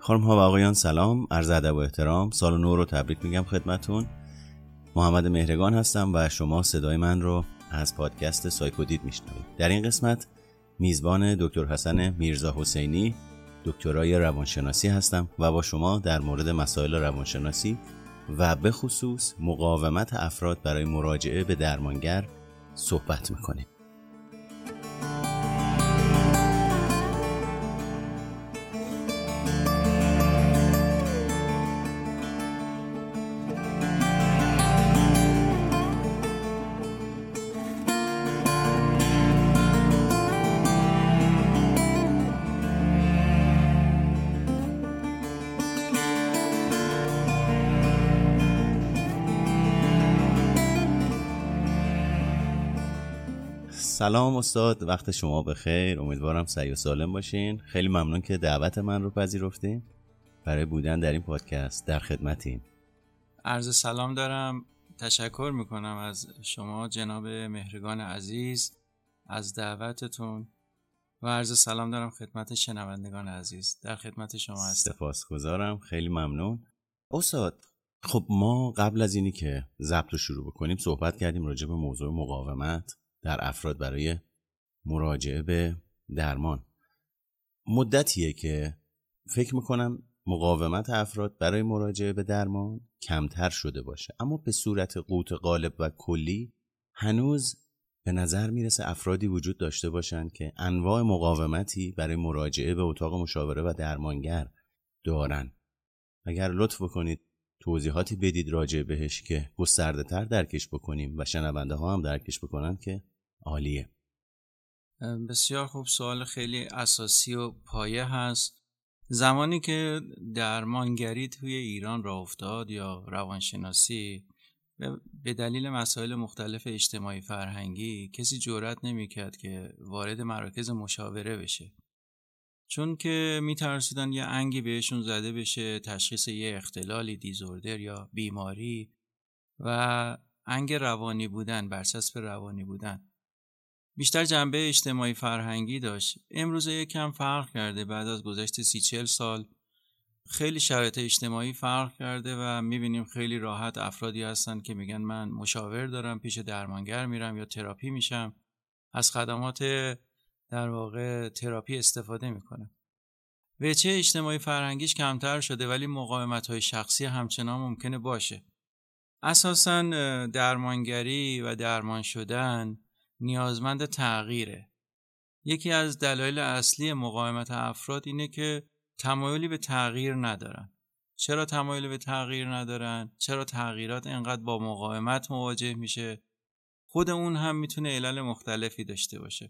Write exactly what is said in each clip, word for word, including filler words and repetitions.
خانم ها و آقایان سلام، عرض ادب و احترام، سال نو رو تبریک میگم خدمتون. محمد مهرگان هستم و شما صدای من رو از پادکست سایکودید میشنوید. در این قسمت میزبان دکتر حسن میرزا حسینی، دکترای روانشناسی هستم و با شما در مورد مسائل روانشناسی و به خصوص مقاومت افراد برای مراجعه به درمانگر صحبت میکنیم. سلام استاد، وقت شما بخیر. امیدوارم سعی و سالم باشین. خیلی ممنون که دعوت من رو پذیرفتین برای بودن در این پادکست. در خدمتیم. عرض سلام دارم. تشکر میکنم از شما جناب مهرگان عزیز از دعوتتون و عرض سلام دارم خدمت شنوندگان عزیز. در خدمت شما هستم. سپاسگزارم، خیلی ممنون. استاد، خب ما قبل از اینی که ضبط رو شروع بکنیم صحبت کردیم راجع به موضوع مقاومت در افراد برای مراجعه به درمان. مدتیه که فکر میکنم مقاومت افراد برای مراجعه به درمان کمتر شده باشه، اما به صورت قوت غالب و کلی هنوز به نظر میرسه افرادی وجود داشته باشن که انواع مقاومتی برای مراجعه به اتاق مشاوره و درمانگر دارن. اگر لطف بکنید توضیحاتی بدید راجع بهش که گسترده تر درکش بکنیم و شنونده ها هم درکش بکنن که عالیه. بسیار خوب، سوال خیلی اساسی و پایه هست. زمانی که درمانگری توی ایران راه افتاد یا روانشناسی، به دلیل مسائل مختلف اجتماعی فرهنگی کسی جرئت نمی‌کرد که وارد مراکز مشاوره بشه، چون که میترسیدن یه انگی بهشون زده بشه، تشخیص یه اختلالی، دیزوردر یا بیماری و انگ روانی بودن، برچسب روانی بودن. بیشتر جنبه اجتماعی فرهنگی داشت. امروز یک کم فرق کرده. بعد از گذشت سی چل سال خیلی شرایط اجتماعی فرق کرده و میبینیم خیلی راحت افرادی هستن که میگن من مشاور دارم، پیش درمانگر میرم یا تراپی میشم، از خدمات در واقع تراپی استفاده میکنم. وجه اجتماعی فرهنگیش کمتر شده ولی مقاومت‌های شخصی همچنان ممکنه باشه. اساساً درمانگری و درمان شدن نیازمند تغییره. یکی از دلایل اصلی مقاومت افراد اینه که تمایلی به تغییر ندارن. چرا تمایلی به تغییر ندارن؟ چرا تغییرات اینقدر با مقاومت مواجه میشه؟ خود اون هم میتونه علل مختلفی داشته باشه.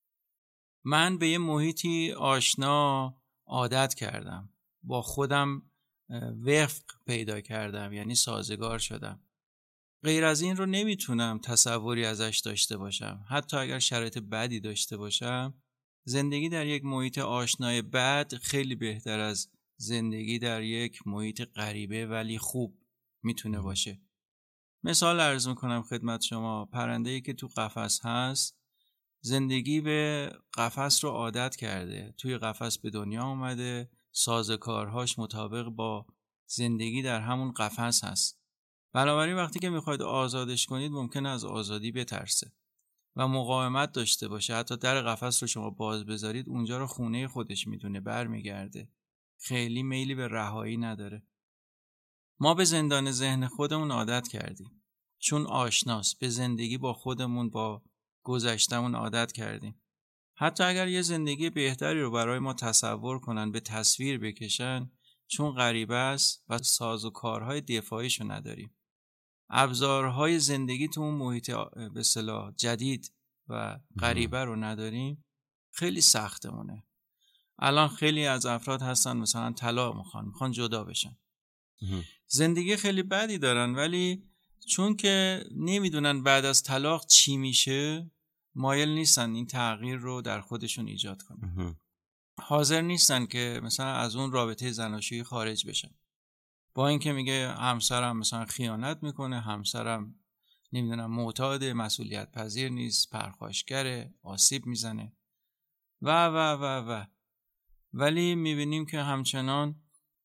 من به یه محیطی آشنا عادت کردم، با خودم وفق پیدا کردم، یعنی سازگار شدم. غیر از این رو نمیتونم تصوری ازش داشته باشم. حتی اگر شرایط بدی داشته باشم، زندگی در یک محیط آشنای بد خیلی بهتر از زندگی در یک محیط غریبه ولی خوب میتونه باشه. مثال عرض میکنم خدمت شما. پرنده‌ای که تو قفس هست، زندگی به قفس رو عادت کرده، توی قفس به دنیا اومده، سازوکارهاش مطابق با زندگی در همون قفس هست. بنابراین وقتی که میخواید آزادش کنید ممکنه از آزادی بترسه و مقاومت داشته باشه. حتی در قفس رو شما باز بذارید اونجا رو خونه خودش میدونه، برمیگرده، خیلی میلی به رهایی نداره. ما به زندان ذهن خودمون عادت کردیم چون آشناست. به زندگی با خودمون، با گذشتمون عادت کردیم. حتی اگر یه زندگی بهتری رو برای ما تصور کنن، به تصویر بکشن، چون غریبه است و سازوکارهای دفاعیشو نداریم، ابزارهای زندگی تو اون محیط به اصطلاح جدید و غریبه رو نداریم، خیلی سختمونه. الان خیلی از افراد هستن مثلا طلاق میخوان، میخوان جدا بشن، زندگی خیلی بدی دارن، ولی چون که نمیدونن بعد از طلاق چی میشه، مایل نیستن این تغییر رو در خودشون ایجاد کنن. حاضر نیستن که مثلا از اون رابطه زناشویی خارج بشن، با اینکه میگه همسرم مثلا خیانت میکنه، همسرم نمیدونم معتاد، مسئولیت پذیر نیست، پرخاشگره، آسیب میزنه و و و و ولی میبینیم که همچنان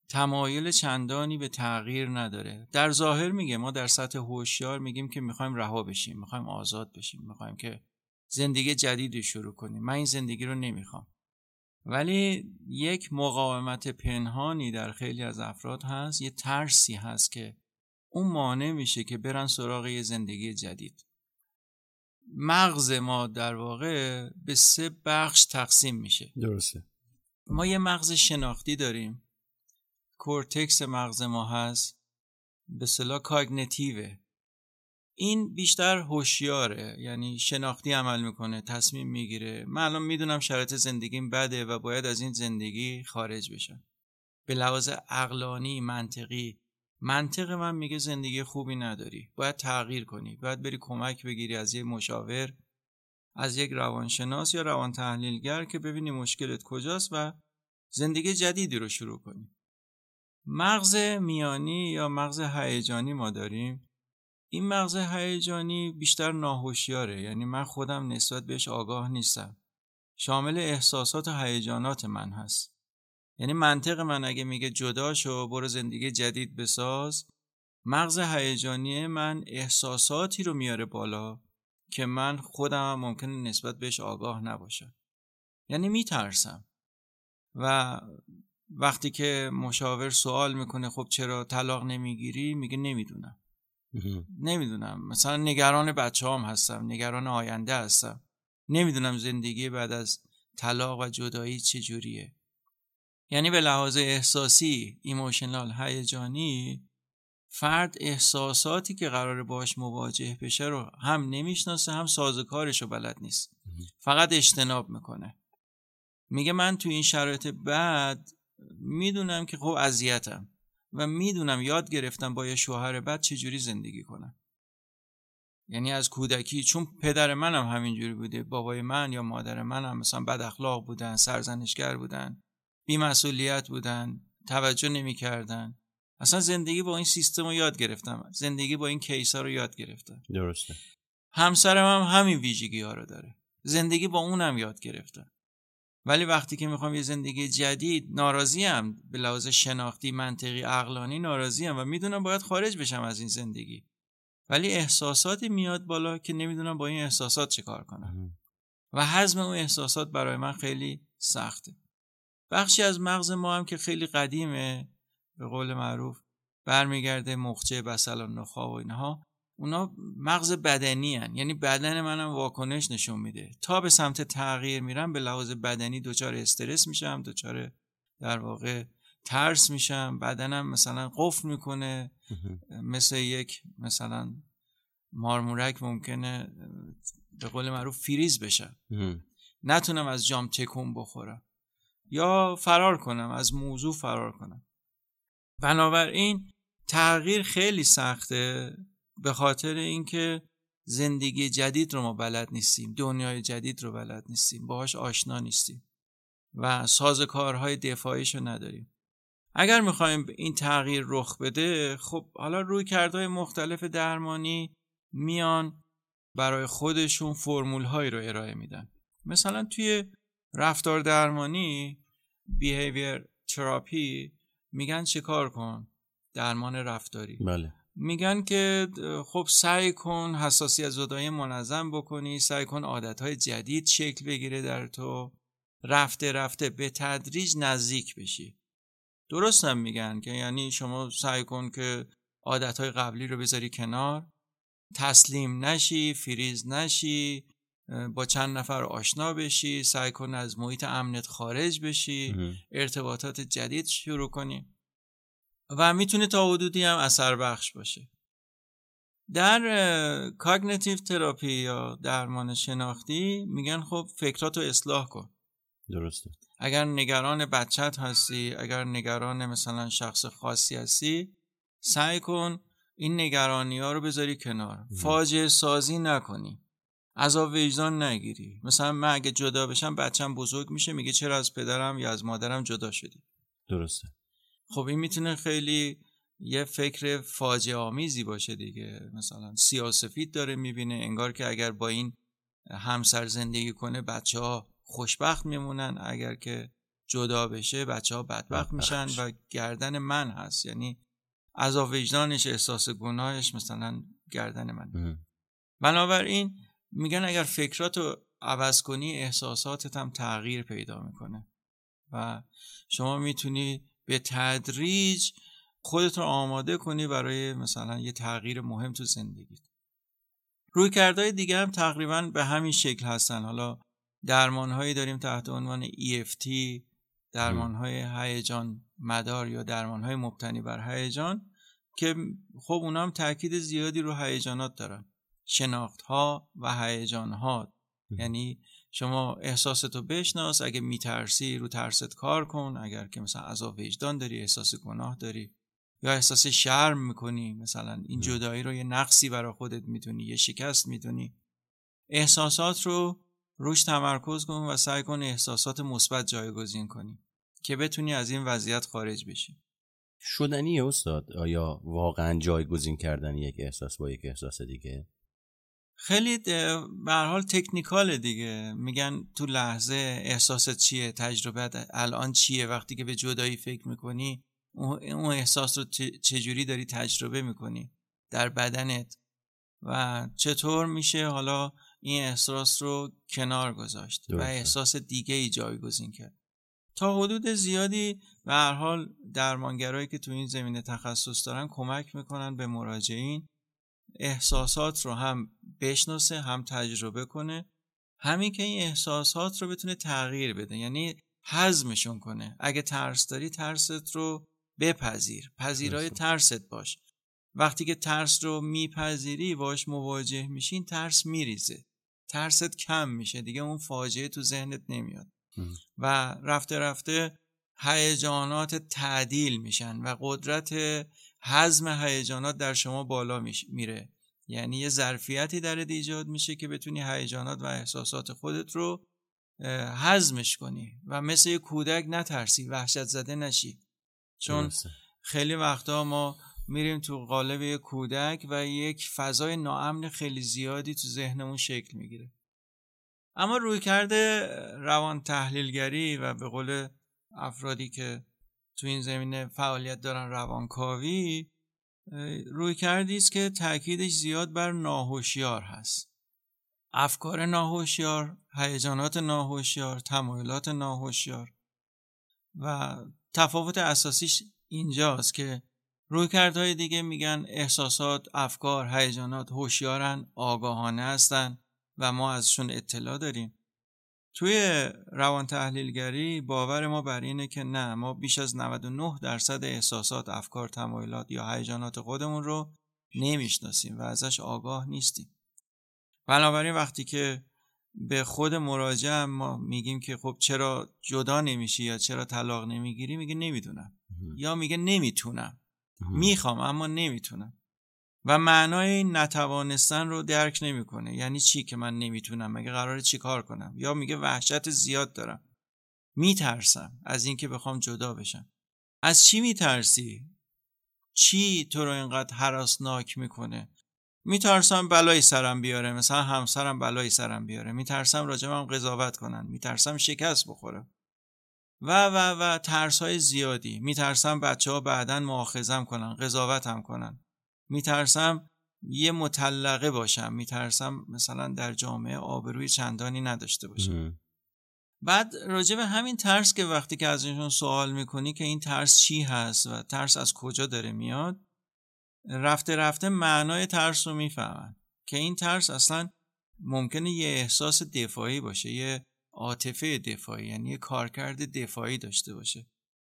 تمایل چندانی به تغییر نداره. در ظاهر میگه، ما در سطح هوشیار میگیم که میخوایم رها بشیم، میخوایم آزاد بشیم، میخوایم که زندگی جدیدی شروع کنیم. من این زندگی رو نمیخوام. ولی یک مقاومت پنهانی در خیلی از افراد هست، یه ترسی هست که اون مانع میشه که برن سراغ یه زندگی جدید. مغز ما در واقع به سه بخش تقسیم میشه. درسته. ما یه مغز شناختی داریم، کورتکس مغز ما هست، به اصطلاح کاگنیتیوه. این بیشتر هوشیاره، یعنی شناختی عمل میکنه، تصمیم میگیره. من الان میدونم شرایط زندگیم بده و باید از این زندگی خارج بشم. به لحاظ عقلانی، منطقی، منطق من میگه زندگی خوبی نداری، باید تغییر کنی، باید بری کمک بگیری از یک مشاور، از یک روانشناس یا روان تحلیلگر که ببینی مشکلت کجاست و زندگی جدیدی رو شروع کنی. مغز میانی یا مغز هیجانی ما داریم. این مغز هیجانی بیشتر ناهوشیاره، یعنی من خودم نسبت بهش آگاه نیستم. شامل احساسات و هیجانات من هست. یعنی منطق من اگه میگه جدا شو، برو زندگی جدید بساز، مغز هیجانی من احساساتی رو میاره بالا که من خودم ممکنه نسبت بهش آگاه نباشم. یعنی میترسم. و وقتی که مشاور سوال میکنه خب چرا طلاق نمیگیری، میگه نمیدونم. نمیدونم، مثلا نگران بچه هم هستم، نگران آینده هستم، نمیدونم زندگی بعد از طلاق و جدایی چجوریه. یعنی به لحاظ احساسی، ایموشنال، هیجانی، فرد احساساتی که قراره باش مواجه بشه رو هم نمیشناسه، هم سازوکارش رو بلد نیست، فقط اجتناب میکنه. میگه من تو این شرایط بعد میدونم که خب اذیتم و میدونم یاد گرفتم با یه شوهر بد چجوری زندگی کنم. یعنی از کودکی، چون پدر منم همینجوری بوده، بابای من یا مادر منم مثلا بد اخلاق بودن، سرزنشگر بودن، بی‌مسئولیت بودن، توجه نمی‌کردن. اصلا زندگی با این سیستم رو یاد گرفتم، زندگی با این کیسا رو یاد گرفتم. درسته. همسرم هم همین ویژگی ها رو داره، زندگی با اونم یاد گرفتم. ولی وقتی که میخوام یه زندگی جدید، ناراضیم، به لحاظ شناختی، منطقی، عقلانی ناراضیم و میدونم باید خارج بشم از این زندگی، ولی احساساتی میاد بالا که نمیدونم با این احساسات چه کار کنم و هضم اون احساسات برای من خیلی سخته. بخشی از مغز ما هم که خیلی قدیمه، به قول معروف برمیگرده مخچه بصل و نخاع و اینها، اونا مغز بدنی هن. یعنی بدن منم واکنش نشون میده. تا به سمت تغییر میرم به لحاظ بدنی دچار استرس میشم، دچار در واقع ترس میشم، بدنم مثلا قفل میکنه، مثل یک مثلا مارمورک ممکنه به قول معروف فریز بشم، نتونم از جام تکون بخورم یا فرار کنم، از موضوع فرار کنم. بنابراین تغییر خیلی سخته، به خاطر اینکه زندگی جدید رو ما بلد نیستیم، دنیای جدید رو بلد نیستیم، باهاش آشنا نیستیم و سازوکارهای دفاعیش رو نداریم. اگر میخوایم این تغییر رخ بده، خب حالا رویکردهای مختلف درمانی میان برای خودشون فرمول‌هایی رو ارائه میدن. مثلا توی رفتار درمانی، behavior therapy، میگن چه کار کن؟ درمان رفتاری. بله. میگن که خب سعی کن حساسیت زدایی منظم بکنی، سعی کن عادتهای جدید شکل بگیره در تو، رفته رفته به تدریج نزدیک بشی. درست هم میگن که یعنی شما سعی کن که عادتهای قبلی رو بذاری کنار، تسلیم نشی، فریز نشی، با چند نفر آشنا بشی، سعی کن از محیط امنت خارج بشی، ارتباطات جدید شروع کنی و میتونه تا حدودی هم اثر بخش باشه. در کاگنیتیو تراپی یا درمان شناختی میگن خب فکراتو اصلاح کن. درسته. اگر نگران بچت هستی، اگر نگران مثلا شخص خاصی هستی، سعی کن این نگرانی ها رو بذاری کنار، فاجعه سازی نکنی، عذاب وجدان نگیری. مثلا من اگه جدا بشم بچم بزرگ میشه، میگه چرا از پدرم یا از مادرم جدا شدی. درسته. خب این میتونه خیلی یه فکر فاجعه آمیزی باشه دیگه. مثلا سیاه‌وسفید داره میبینه، انگار که اگر با این همسر زندگی کنه بچه ها خوشبخت میمونن، اگر که جدا بشه بچه ها بدبخت میشن و گردن من هست، یعنی عذاب وجدانش، احساس گناهش مثلا گردن من. بنابراین میگن اگر فکراتو عوض کنی احساساتت هم تغییر پیدا میکنه و شما میتونی به تدریج خودت رو آماده کنی برای مثلا یه تغییر مهم تو زندگیت. رویکردهای دیگه هم تقریبا به همین شکل هستن. حالا درمانهایی داریم تحت عنوان ای اف تی، درمانهای هیجان مدار یا درمانهای مبتنی بر هیجان که خب اونا هم تاکید زیادی رو هیجانات دارن، شناختها و هیجانها. یعنی شما احساستو بشناس، اگه میترسی رو ترست کار کن، اگر که مثلا عذاب وجدان داری، احساس گناه داری یا احساس شرم میکنی، مثلا این جدایی رو یه نقصی برای خودت میدونی، یه شکست میدونی، احساسات رو روش تمرکز کن و سعی کن احساسات مثبت جایگزین کنی که بتونی از این وضعیت خارج بشی. شدنیه استاد؟ آیا واقعا جایگزین کردن یک احساس با یک احساس دیگه؟ خیلی به هر حال تکنیکاله دیگه. میگن تو لحظه احساست چیه، تجربه الان چیه، وقتی که به جدایی فکر میکنی اون احساس رو چجوری داری تجربه میکنی در بدنت و چطور میشه حالا این احساس رو کنار گذاشت و احساس دیگه ای جایگزین کرد. تا حدود زیادی به هر حال درمانگرایی که تو این زمینه تخصص دارن کمک میکنن به مراجعین احساسات رو هم بشناسه، هم تجربه کنه، همین که این احساسات رو بتونه تغییر بده، یعنی هضمشون کنه. اگه ترس داری ترست رو بپذیر، پذیرای ترست باش. وقتی که ترس رو میپذیری، باش مواجه میشین، ترس میریزه، ترست کم میشه دیگه، اون فاجعه تو ذهنت نمیاد ام. و رفته رفته هیجانات تعدیل میشن و قدرت هضم هیجانات در شما بالا میره. یعنی یه ظرفیتی درت ایجاد میشه که بتونی هیجانات و احساسات خودت رو هضمش کنی و مثل یه کودک نترسی، وحشت زده نشی. چون خیلی وقتا ما میریم تو قالب یک کودک و یک فضای ناامن خیلی زیادی تو ذهنمون شکل میگیره. اما رویکرد روان تحلیلگری و به قول افرادی که تو این زمینه فعالیت دارن روانکاوی، رویکردی است که تاکیدش زیاد بر ناهوشیار هست. افکار ناهوشیار، هیجانات ناهوشیار، تمایلات ناهوشیار و تفاوت اساسیش اینجاست که رویکردهای دیگه میگن احساسات، افکار، هیجانات هوشیارن، آگاهانه هستن و ما ازشون اطلاع داریم. توی روان تحلیلگری باور ما بر اینه که نه، ما بیش از نود و نه درصد احساسات، افکار، تمایلات یا هیجانات خودمون رو نمیشناسیم و ازش آگاه نیستیم. بنابراین وقتی که به خود مراجع ما میگیم که خب چرا جدا نمیشی یا چرا طلاق نمیگیری، میگه نمیدونم یا میگه نمیتونم، میخوام اما نمیتونم و معنای این نتوانستن رو درک نمیکنه. یعنی چی که من نمیتونم؟ مگه قراره چی کار کنم؟ یا میگه وحشت زیاد دارم، میترسم از این که بخوام جدا بشم. از چی میترسی؟ چی تو رو اینقدر هراسناک میکنه؟ میترسم بلایی سرم بیاره، مثلا همسرم بلایی سرم بیاره، میترسم راجبم قضاوت کنن، میترسم شکست بخورم و و و ترس های زیادی. میترسم بچه ها بعدن مؤاخذم کنن، قضاوتم کنن، میترسم یه مطلقه باشم، میترسم مثلا در جامعه آبروی چندانی نداشته باشم. بعد راجب همین ترس که وقتی که از اینشون سوال میکنی که این ترس چی هست و ترس از کجا داره میاد، رفته رفته معنای ترس رو میفهمن که این ترس اصلا ممکنه یه احساس دفاعی باشه، یه عاطفه دفاعی، یعنی یه کارکرد دفاعی داشته باشه.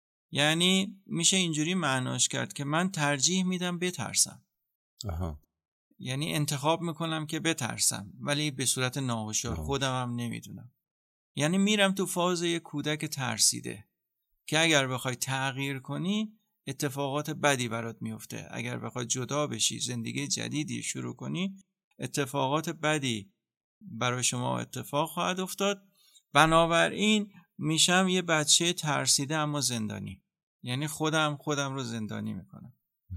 یعنی میشه اینجوری معناش کرد که من ترجیح میدم بترسم. آها. یعنی انتخاب میکنم که بترسم ولی به صورت ناهوشیار، خودم هم نمیدونم. یعنی میرم تو فاز یه کودک ترسیده که اگر بخوای تغییر کنی اتفاقات بدی برات میفته. اگر بخوای جدا بشی، زندگی جدیدی شروع کنی، اتفاقات بدی برای شما اتفاق خواهد افتاد. بنابراین میشم یه بچه ترسیده اما زندانی. یعنی خودم خودم رو زندانی میکنم.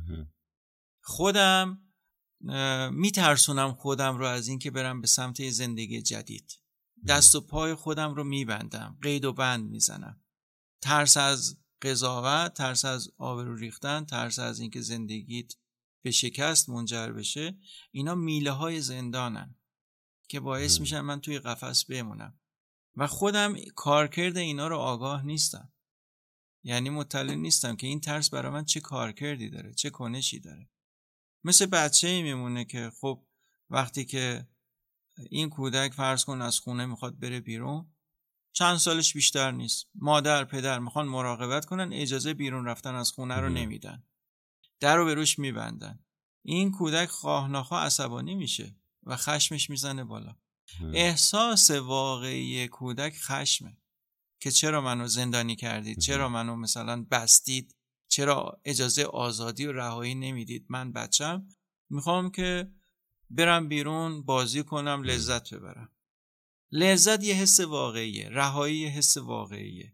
خودم میترسونم خودم رو از این که برم به سمت زندگی جدید. دست و پای خودم رو میبندم، قید و بند میزنم. ترس از قضاوت، ترس از آبرو ریختن، ترس از اینکه زندگیت به شکست منجر بشه، اینا میله های زندانن که باعث میشن من توی قفس بمونم و خودم کارکرد اینا رو آگاه نیستم. یعنی مطلع نیستم که این ترس برای من چه کارکردی داره، چه کنشی داره. مثل بچه‌ای میمونه که خب وقتی که این کودک فرض کن از خونه میخواد بره بیرون، چند سالش بیشتر نیست، مادر پدر میخوان مراقبت کنن، اجازه بیرون رفتن از خونه رو نمیدن، در رو به روش میبندن. این کودک خواه ناخواه عصبانی میشه و خشمش میزنه بالا. احساس واقعی کودک خشمه که چرا منو زندانی کردید، چرا منو مثلا بستید، چرا اجازه آزادی و رهایی نمیدید. من بچم میخوام که برم بیرون بازی کنم، لذت ببرم. لذت یه حس واقعیه، رهایی یه حس واقعیه،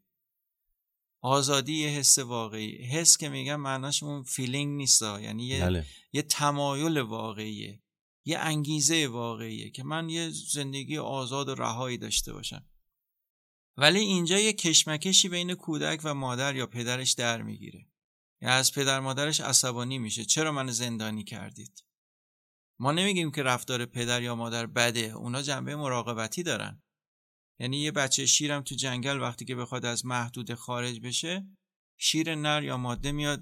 آزادی یه حس واقعیه. حس که میگم معناش اون فیلینگ نیستا، یعنی یه, بله. یه تمایل واقعیه، یه انگیزه واقعیه که من یه زندگی آزاد و رهایی داشته باشم. ولی اینجا یه کشمکشی بین کودک و مادر یا پدرش در میگیره. یا از پدر مادرش عصبانی میشه، چرا من زندانی کردید؟ ما نمیگیم که رفتار پدر یا مادر بده، اونا جنبه مراقبتی دارن. یعنی یه بچه شیرم تو جنگل وقتی که بخواد از محدوده خارج بشه، شیر نر یا ماده میاد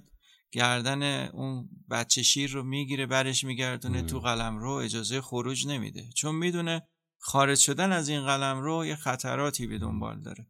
گردن اون بچه شیر رو میگیره، برش میگردونه تو قلمرو، اجازه خروج نمیده، چون میدونه خارج شدن از این قلمرو یه خطراتی به دنبال داره.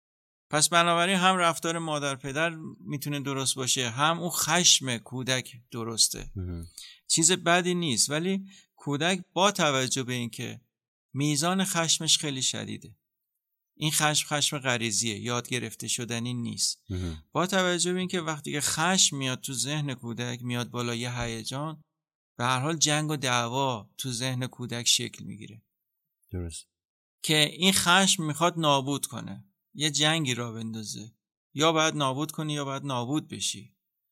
پس بنابراین هم رفتار مادر پدر میتونه درست باشه، هم اون خشم کودک درسته. چیز بدی نیست، ولی کودک با توجه به اینکه میزان خشمش خیلی شدیده، این خشم خشم غریزیه، یاد گرفته شدنی نیست. با توجه به اینکه وقتی که خشم میاد تو ذهن کودک، میاد بالا، یه هیجان، به هر حال جنگ و دعوا تو ذهن کودک شکل میگیره. درست. که این خشم میخواد نابود کنه، یه جنگی را بندازه، یا باید نابود کنی یا باید نابود بشی.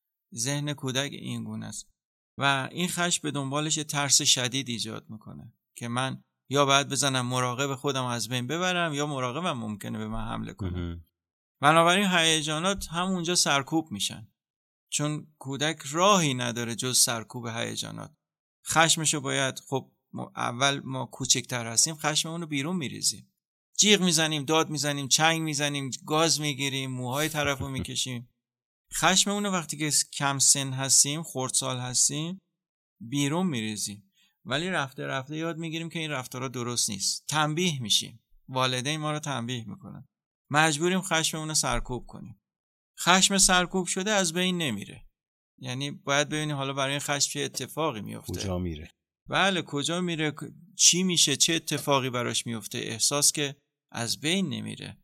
ذهن کودک این گونه است و این خشم به دنبالش ترس شدید ایجاد میکنه که من یا باید بزنم مراقب خودم از بین ببرم، یا مراقبم ممکنه به من حمله کنه. بنابراین هیجانات همونجا سرکوب میشن، چون کودک راهی نداره جز سرکوب هیجانات. خشمشو باید، خب اول ما کوچکتر هستیم، خشممون رو بیرون میریزیم، جیغ میزنیم، داد میزنیم، چنگ میزنیم، گاز میگیریم، موهای طرفو میکشیم. خشممون رو وقتی که کم سن هستیم، خردسال هستیم، بیرون میریزیم. ولی رفته رفته یاد میگیریم که این رفتارها درست نیست، تنبیه میشیم، والدین ما رو تنبیه میکنن، مجبوریم خشممون رو سرکوب کنیم. خشم سرکوب شده از بین نمیره، یعنی باید ببینیم حالا برای خشم چه اتفاقی میفته، کجا میره. بله کجا میره، چی میشه، چه اتفاقی براش میفته. احساس که از بین نمیره.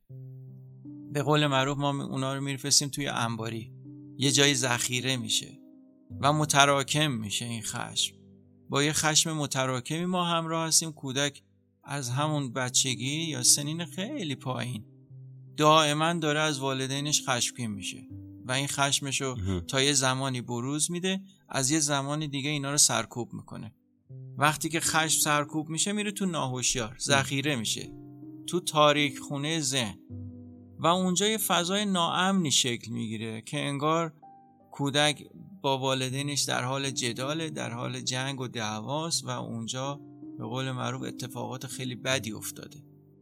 به قول معروف ما اونا رو میرفسیم توی انباری، یه جایی ذخیره میشه و متراکم میشه. این خشم با یه خشم متراکمی ما همراه هستیم. کودک از همون بچگی یا سنین خیلی پایین دائما داره از والدینش خشمگین میشه و این خشمشو تا یه زمانی بروز میده، از یه زمانی دیگه اینا رو سرکوب میکنه. وقتی که خشم سرکوب میشه میره تو ناهوشیار، ذخیره میشه تو تاریک خونه ذهن و اونجا یه فضای ناامنی شکل میگیره که انگار کودک با والدینش در حال جداله، در حال جنگ و دعواست و اونجا به قول معروف اتفاقات خیلی بدی افتاده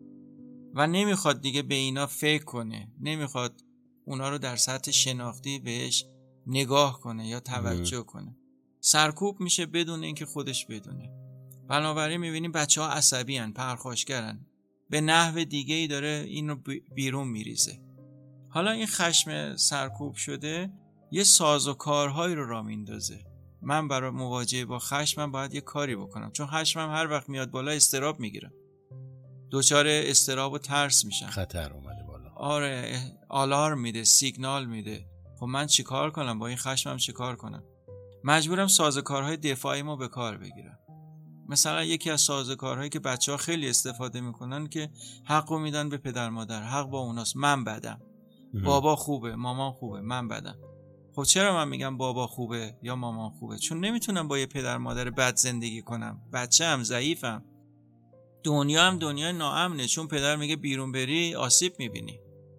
و نمیخواد دیگه به اینا فکر کنه، نمیخواد اونا رو در سطح شناختی بهش نگاه کنه یا توجه کنه. سرکوب میشه بدون اینکه خودش بدونه. بنابراین میبینیم بچه ها عصبی هن، پرخاشگرن، به نحو دیگه ای داره این رو بیرون میریزه. حالا این خشم سرکوب شده یه سازوکارهایی رو را میندازه. من برای مواجهه با خشمم باید یه کاری بکنم، چون خشمم هر وقت میاد بالا استراب میگیرم، دوچار استراب و ترس میشم. خطر اومده بالا. آره، آلارم میده، سیگنال میده. خب من چی کار کنم؟ با این خشمم چی کار کنم؟ مجبورم سازوکارهای دفاعی ما به کار بگیرم. مثلا یکی از سازوکارهایی که بچه ها خیلی استفاده میکنن که حقو میدن به پدر مادر، حق با اوناست، من بدم، بابا خوبه، مامان خوبه، من بدم. خب چرا من میگم بابا خوبه یا مامان خوبه؟ چون نمیتونم با یه پدر مادر بد زندگی کنم، بچه هم، ضعیفم، دنیا هم دنیا ناامنه، چون پدر میگه بیرون بری آسیب میبینی. خب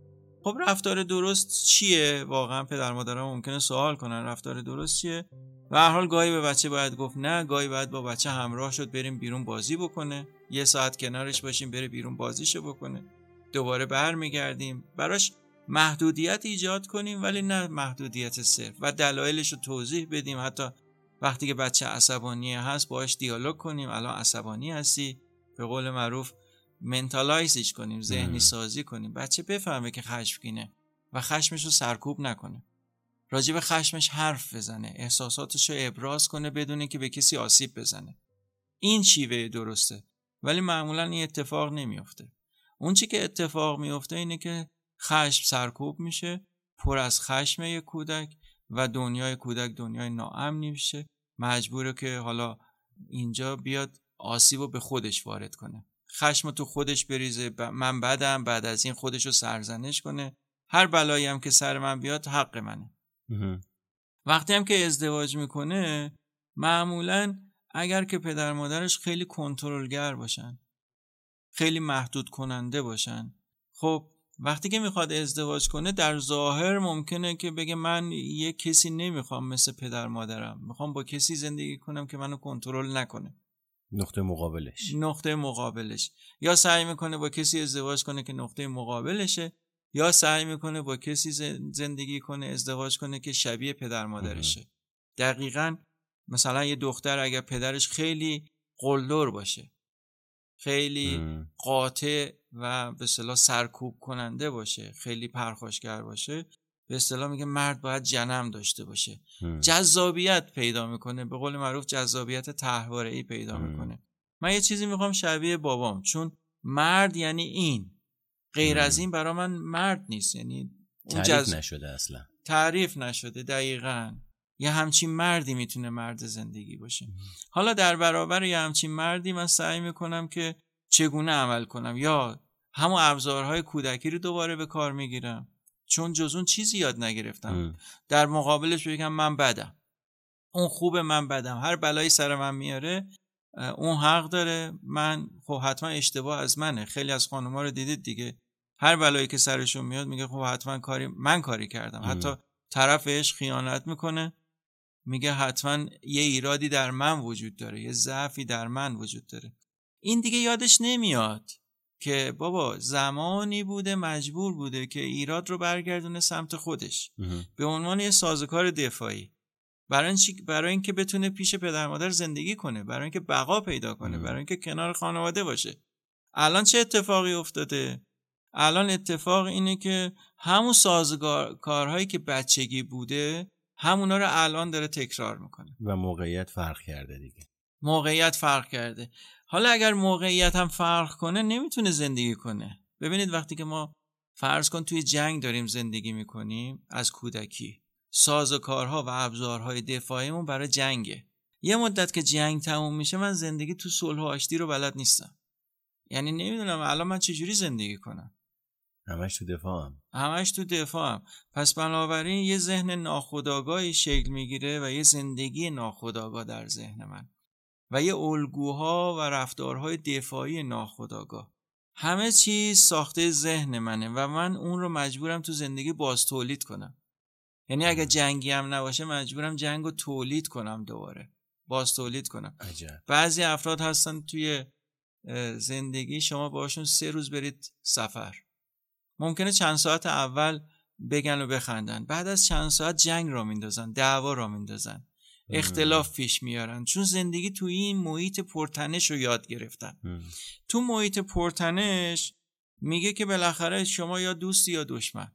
خب رفتار درست چیه؟ واقعا پدر مادرها ممکنه سوال کنن رفتار درست چیه؟ و هر حال گاهی به بچه باید گفت نه، گاهی باید با بچه همراه شد بریم بیرون بازی بکنه، یه ساعت کنارش باشیم بره بیرون بازیشو بکنه، دوباره برمیگردیم، براش محدودیت ایجاد کنیم ولی نه محدودیت صرف، و دلایلش رو توضیح بدیم. حتی وقتی که بچه عصبانی هست باهاش دیالوگ کنیم، الان عصبانی هستی، به قول معروف منتالایزش کنیم، ذهنی سازی کنیم، بچه بفهمه که خشمگینه و خشمش رو سرکوب نکنه، راجع به خشمش حرف بزنه، احساساتش رو ابراز کنه بدون که به کسی آسیب بزنه. این شیوه درسته، ولی معمولا این اتفاق نمیفته. اون چی که اتفاق میفته اینه که خشم سرکوب میشه، پر از خشم یک کودک و دنیای کودک دنیای ناامنی میشه، مجبوره که حالا اینجا بیاد آسیبو به خودش وارد کنه، خشمو تو خودش بریزه، من بدم، بعد از این خودشو سرزنش کنه، هر بلایی هم که سر من بیاد حق منه. وقتی هم که ازدواج میکنه معمولاً اگر که پدر مادرش خیلی کنترلگر باشن، خیلی محدود کننده باشن، خب وقتی که میخواد ازدواج کنه در ظاهر ممکنه که بگه من یه کسی نمیخوام مثل پدر مادرم، میخوام با کسی زندگی کنم که منو کنترل نکنه. نقطه مقابلش نقطه مقابلش یا سعی میکنه با کسی ازدواج کنه که نقطه مقابلشه، یا سعی میکنه با کسی زندگی کنه، ازدواج کنه که شبیه پدر مادرشه. دقیقاً مثلا یه دختر اگر پدرش خیلی قلدر باشه، خیلی ام. قاطع و به اصطلاح سرکوب کننده باشه، خیلی پرخاشگر باشه، به اصطلاح میگه مرد باید جنم داشته باشه، ام. جذابیت پیدا میکنه، به قول معروف جذابیت طرحواره‌ای پیدا ام. میکنه. من یه چیزی میخوام شبیه بابام، چون مرد یعنی این، غیر ام. از این برای من مرد نیست، یعنی تعریف جز... نشده اصلا تعریف نشده. دقیقاً یه همچین مردی میتونه مرد زندگی باشه. حالا در برابر یه همچین مردی من سعی میکنم که چگونه عمل کنم، یا همون ابزارهای کودکی رو دوباره به کار میگیرم چون جز اون چیزی یاد نگرفتم. ام. در مقابلش بگم من بدم، اون خوبه من بدم، هر بلایی سر من میاره اون حق داره، من خب حتما اشتباه از منه. خیلی از خانوما رو دیدید دیگه، هر بلایی که سرشون میاد میگه خب حتما کاری من کاری کردم. ام. حتی طرفش خیانت میکنه، میگه حتما یه ایرادی در من وجود داره، یه ضعفی در من وجود داره. این دیگه یادش نمیاد که بابا زمانی بوده مجبور بوده که ایراد رو برگردونه سمت خودش اه. به عنوان یه سازوکار دفاعی، برای اینکه برای اینکه بتونه پیش پدر مادر زندگی کنه، برای اینکه بقا پیدا کنه، اه. برای اینکه کنار خانواده باشه. الان چه اتفاقی افتاده؟ الان اتفاق اینه که همون سازوکارهایی که بچگی بوده همونا رو الان داره تکرار میکنه و موقعیت فرق کرده دیگه. موقعیت فرق کرده. حالا اگر موقعیت هم فرق کنه نمیتونه زندگی کنه. ببینید وقتی که ما فرض کن توی جنگ داریم زندگی میکنیم، از کودکی سازوکارها و ابزارهای دفاعیمون برای جنگه. یه مدت که جنگ تموم میشه من زندگی تو صلح و آشتی رو بلد نیستم، یعنی نمیدونم الان من چجوری زندگی کنم، همش تو دفاعم همش تو دفاعم. پس بنابراین یه ذهن ناخودآگاهی شکل میگیره و یه زندگی ناخودآگاه در ذهن من و یه الگوها و رفتارهای دفاعی ناخودآگاه. همه چیز ساخته ذهن منه و من اون رو مجبورم تو زندگی باز تولید کنم. یعنی اگه جنگی هم نباشه مجبورم جنگ رو تولید کنم، دوباره باز تولید کنم. عجب. بعضی افراد هستن توی زندگی شما باشون سه روز برید سفر، ممکنه چند ساعت اول بگن و بخندن، بعد از چند ساعت جنگ را میندازن، دعوا را میندازن، اختلاف پیش میارن، چون زندگی توی این محیط پرتنش رو یاد گرفتن. ام. تو محیط پرتنش میگه که بالاخره شما یا دوستی یا دشمن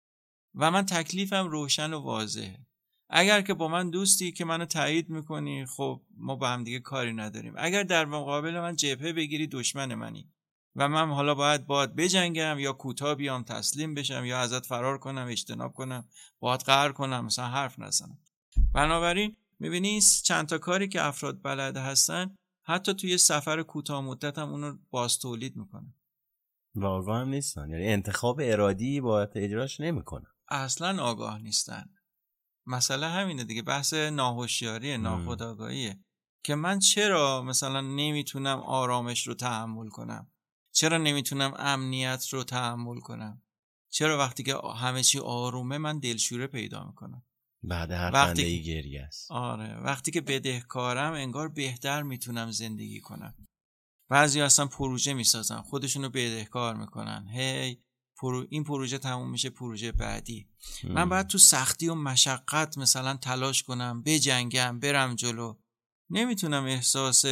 و من تکلیفم روشن و واضحه. اگر که با من دوستی که منو تایید میکنی، خب ما با هم دیگه کاری نداریم. اگر در مقابل من جبهه بگیری، دشمن منی و من حالا باید باید بجنگم یا کوتاه بیام تسلیم بشم یا ازت فرار کنم، اجتناب کنم، باید قهر کنم، مثلا حرف نزنم. بنابراین میبینی چند تا کاری که افراد بلد هستن حتی توی سفر کوتاه مدت هم اونو باز تولید میکنن و آگاه هم نیستن، یعنی انتخاب ارادی باید اجراش نمیکنن، اصلا آگاه نیستن. مسئله همینه دیگه، بحث ناهوشیاری، ناخودآگاهیه که من چرا مثلا نمیتونم آرامش رو تحمل کنم، چرا نمیتونم امنیت رو تحمل کنم، چرا وقتی که همه چی آرومه من دلشوره پیدا میکنم. بعد هر وقتی خنده ای گریه است. آره وقتی که بدهکارم انگار بهتر میتونم زندگی کنم. بعضی اصلا پروژه میسازن خودشونو بدهکار میکنن، هی پرو... این پروژه تموم میشه پروژه بعدی. ام. من باید تو سختی و مشقت مثلا تلاش کنم، بجنگم، برم جلو. نمیتونم احساس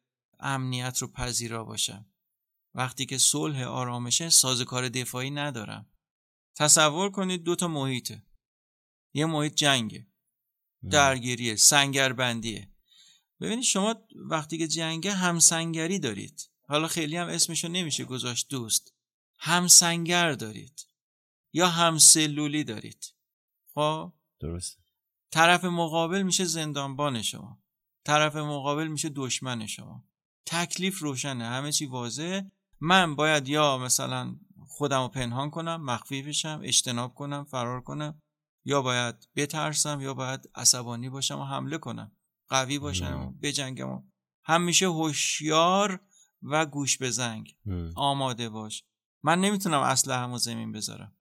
امنیت رو پذیرا باشم. وقتی که صلح آرامشه سازوکار دفاعی ندارم. تصور کنید دو تا محیطه. یه محیط جنگه، درگیریه، سنگربندیه. ببینید شما وقتی که جنگه همسنگری دارید. حالا خیلی هم اسمشو نمیشه گذاشت دوست. همسنگر دارید یا همسلولی دارید. خب درست. طرف مقابل میشه زندانبان شما، طرف مقابل میشه دشمن شما. تکلیف روشنه، همه چی واضحه. من باید یا مثلا خودم رو پنهان کنم، مخفی بشم، اجتناب کنم، فرار کنم، یا باید بترسم، یا باید عصبانی باشم و حمله کنم، قوی باشم و بجنگم و همیشه هوشیار و گوش به زنگ آماده باش. من نمیتونم اسلحه‌مو زمین بذارم.